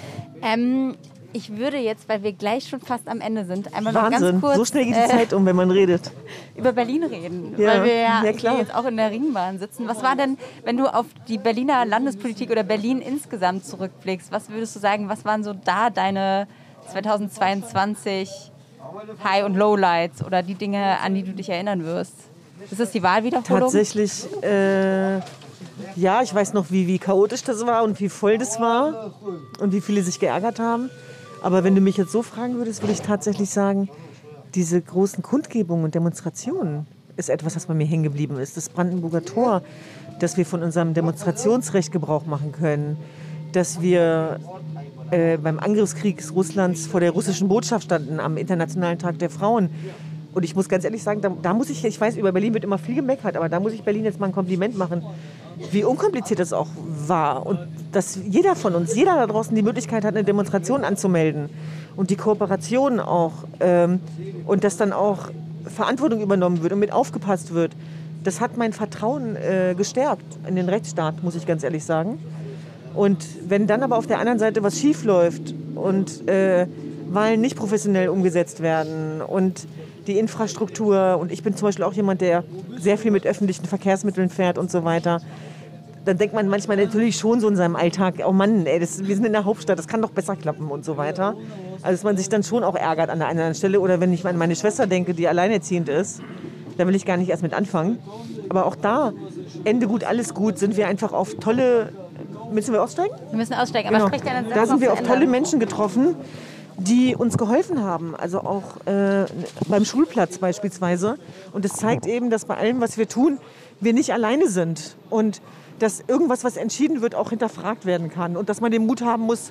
Ähm, ich würde jetzt, weil wir gleich schon fast am Ende sind, einmal noch Wahnsinn, ganz kurz so schnell geht die äh, Zeit um, wenn man redet. über Berlin reden, Ja, weil wir ja, ja, klar. hier jetzt auch in der Ringbahn sitzen. Was war denn, wenn du auf die Berliner Landespolitik oder Berlin insgesamt zurückblickst, was würdest du sagen, was waren so da deine zweitausendzweiundzwanzig High- und Lowlights oder die Dinge, an die du dich erinnern wirst? Ist das die Wahlwiederholung? Tatsächlich, äh, ja, ich weiß noch, wie, wie chaotisch das war und wie voll das war und wie viele sich geärgert haben. Aber wenn du mich jetzt so fragen würdest, würde ich tatsächlich sagen, diese großen Kundgebungen und Demonstrationen ist etwas, was bei mir hängen geblieben ist. Das Brandenburger Tor, dass wir von unserem Demonstrationsrecht Gebrauch machen können, dass wir äh, beim Angriffskrieg Russlands vor der russischen Botschaft standen am Internationalen Tag der Frauen. Und ich muss ganz ehrlich sagen, da, da muss ich, ich weiß, über Berlin wird immer viel gemeckert, aber da muss ich Berlin jetzt mal ein Kompliment machen, wie unkompliziert das auch war. Und dass jeder von uns, jeder da draußen die Möglichkeit hat, eine Demonstration anzumelden. Und die Kooperation auch. Ähm, und dass dann auch Verantwortung übernommen wird und mit aufgepasst wird. Das hat mein Vertrauen äh, gestärkt in den Rechtsstaat, muss ich ganz ehrlich sagen. Und wenn dann aber auf der anderen Seite was schief läuft und äh, Wahlen nicht professionell umgesetzt werden und die Infrastruktur, und ich bin zum Beispiel auch jemand, der sehr viel mit öffentlichen Verkehrsmitteln fährt und so weiter, dann denkt man manchmal natürlich schon so in seinem Alltag, oh Mann, ey, das, wir sind in der Hauptstadt, das kann doch besser klappen und so weiter. Also dass man sich dann schon auch ärgert an der einen oder anderen Stelle. Oder wenn ich an meine Schwester denke, die alleinerziehend ist, da will ich gar nicht erst mit anfangen. Aber auch da, Ende gut, alles gut, sind wir einfach auf tolle... Müssen wir aussteigen? Wir müssen aussteigen, aber Genau. sprich deinen Satz Da sind noch wir zu auf Ende. tolle Menschen getroffen, die uns geholfen haben. Also auch äh, beim Schulplatz beispielsweise. Und es zeigt eben, dass bei allem, was wir tun, wir nicht alleine sind. Und dass irgendwas, was entschieden wird, auch hinterfragt werden kann. Und dass man den Mut haben muss,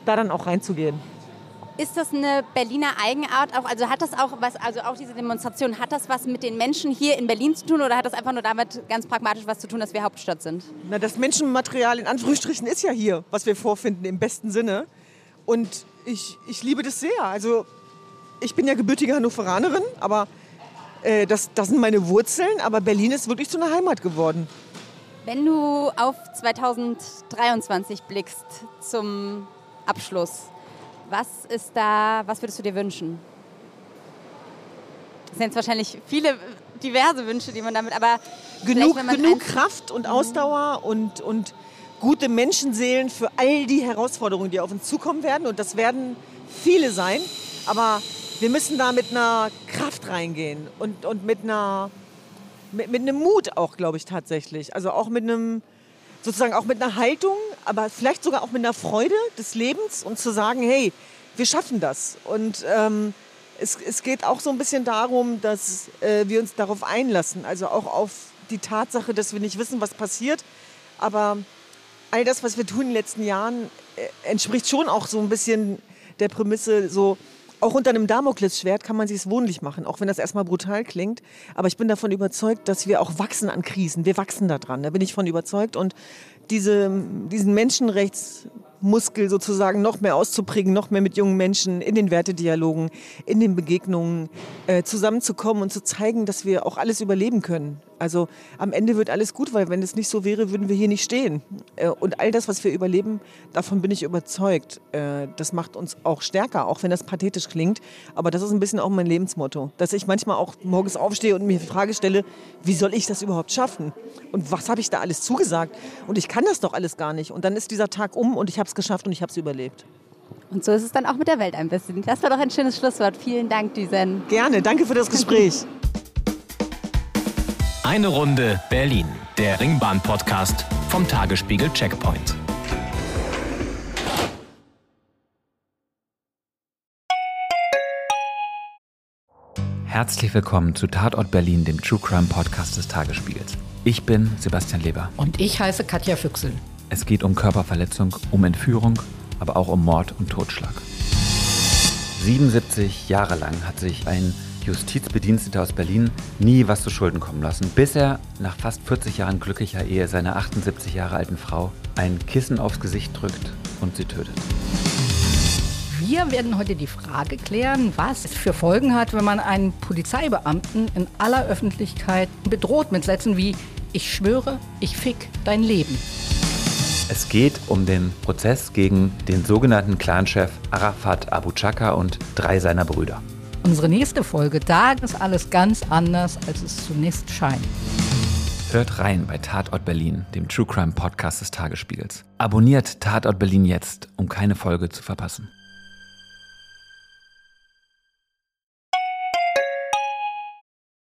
da dann auch reinzugehen. Ist das eine Berliner Eigenart auch? Also hat das auch was, also auch diese Demonstration, hat das was mit den Menschen hier in Berlin zu tun oder hat das einfach nur damit ganz pragmatisch was zu tun, dass wir Hauptstadt sind? Na, das Menschenmaterial in Anführungsstrichen ist ja hier, was wir vorfinden im besten Sinne. Und ich, ich liebe das sehr. Also ich bin ja gebürtige Hannoveranerin, aber äh, das, das sind meine Wurzeln. Aber Berlin ist wirklich zu einer Heimat geworden. Wenn du auf zweitausenddreiundzwanzig blickst zum Abschluss, was ist da, was würdest du dir wünschen? Das sind jetzt wahrscheinlich viele diverse Wünsche, die man damit, aber genug, wenn man genug Kraft und Ausdauer mhm. und, und gute Menschenseelen für all die Herausforderungen, die auf uns zukommen werden. Und das werden viele sein, aber wir müssen da mit einer Kraft reingehen und, und mit, einer, mit, mit einem Mut auch, glaube ich, tatsächlich. Also auch mit einem, sozusagen auch mit einer Haltung, aber vielleicht sogar auch mit einer Freude des Lebens und zu sagen, hey, wir schaffen das. Und ähm, es, es geht auch so ein bisschen darum, dass äh, wir uns darauf einlassen, also auch auf die Tatsache, dass wir nicht wissen, was passiert. Aber all das, was wir tun in den letzten Jahren, äh, entspricht schon auch so ein bisschen der Prämisse, so auch unter einem Damoklesschwert kann man sich es wohnlich machen, auch wenn das erstmal brutal klingt. Aber ich bin davon überzeugt, dass wir auch wachsen an Krisen. Wir wachsen da dran, da bin ich von überzeugt. Und diese, diesen Menschenrechtsmuskel sozusagen noch mehr auszuprägen, noch mehr mit jungen Menschen in den Wertedialogen, in den Begegnungen äh, zusammenzukommen und zu zeigen, dass wir auch alles überleben können. Also am Ende wird alles gut, weil wenn es nicht so wäre, würden wir hier nicht stehen. Äh, und all das, was wir überleben, davon bin ich überzeugt. Äh, das macht uns auch stärker, auch wenn das pathetisch klingt. Aber das ist ein bisschen auch mein Lebensmotto, dass ich manchmal auch morgens aufstehe und mir die Frage stelle, wie soll ich das überhaupt schaffen? Und was habe ich da alles zugesagt? Und ich kann das doch alles gar nicht. Und dann ist dieser Tag um und ich habe es geschafft und ich habe es überlebt. Und so ist es dann auch mit der Welt ein bisschen. Das war doch ein schönes Schlusswort. Vielen Dank, Düsen. Gerne, danke für das Gespräch. Eine Runde Berlin, der Ringbahn-Podcast vom Tagesspiegel Checkpoint. Herzlich willkommen zu Tatort Berlin, dem True Crime Podcast des Tagesspiegels. Ich bin Sebastian Leber. Und ich heiße Katja Füchsel. Es geht um Körperverletzung, um Entführung, aber auch um Mord und Totschlag. siebenundsiebzig Jahre lang hat sich ein Justizbediensteter aus Berlin nie was zu Schulden kommen lassen, bis er nach fast vierzig Jahren glücklicher Ehe seiner achtundsiebzig Jahre alten Frau ein Kissen aufs Gesicht drückt und sie tötet. Wir werden heute die Frage klären, was es für Folgen hat, wenn man einen Polizeibeamten in aller Öffentlichkeit bedroht mit Sätzen wie „Ich schwöre, ich fick dein Leben". Es geht um den Prozess gegen den sogenannten Clanchef Arafat Abu Chaka und drei seiner Brüder. Unsere nächste Folge, da ist alles ganz anders, als es zunächst scheint. Hört rein bei Tatort Berlin, dem True Crime Podcast des Tagesspiegels. Abonniert Tatort Berlin jetzt, um keine Folge zu verpassen.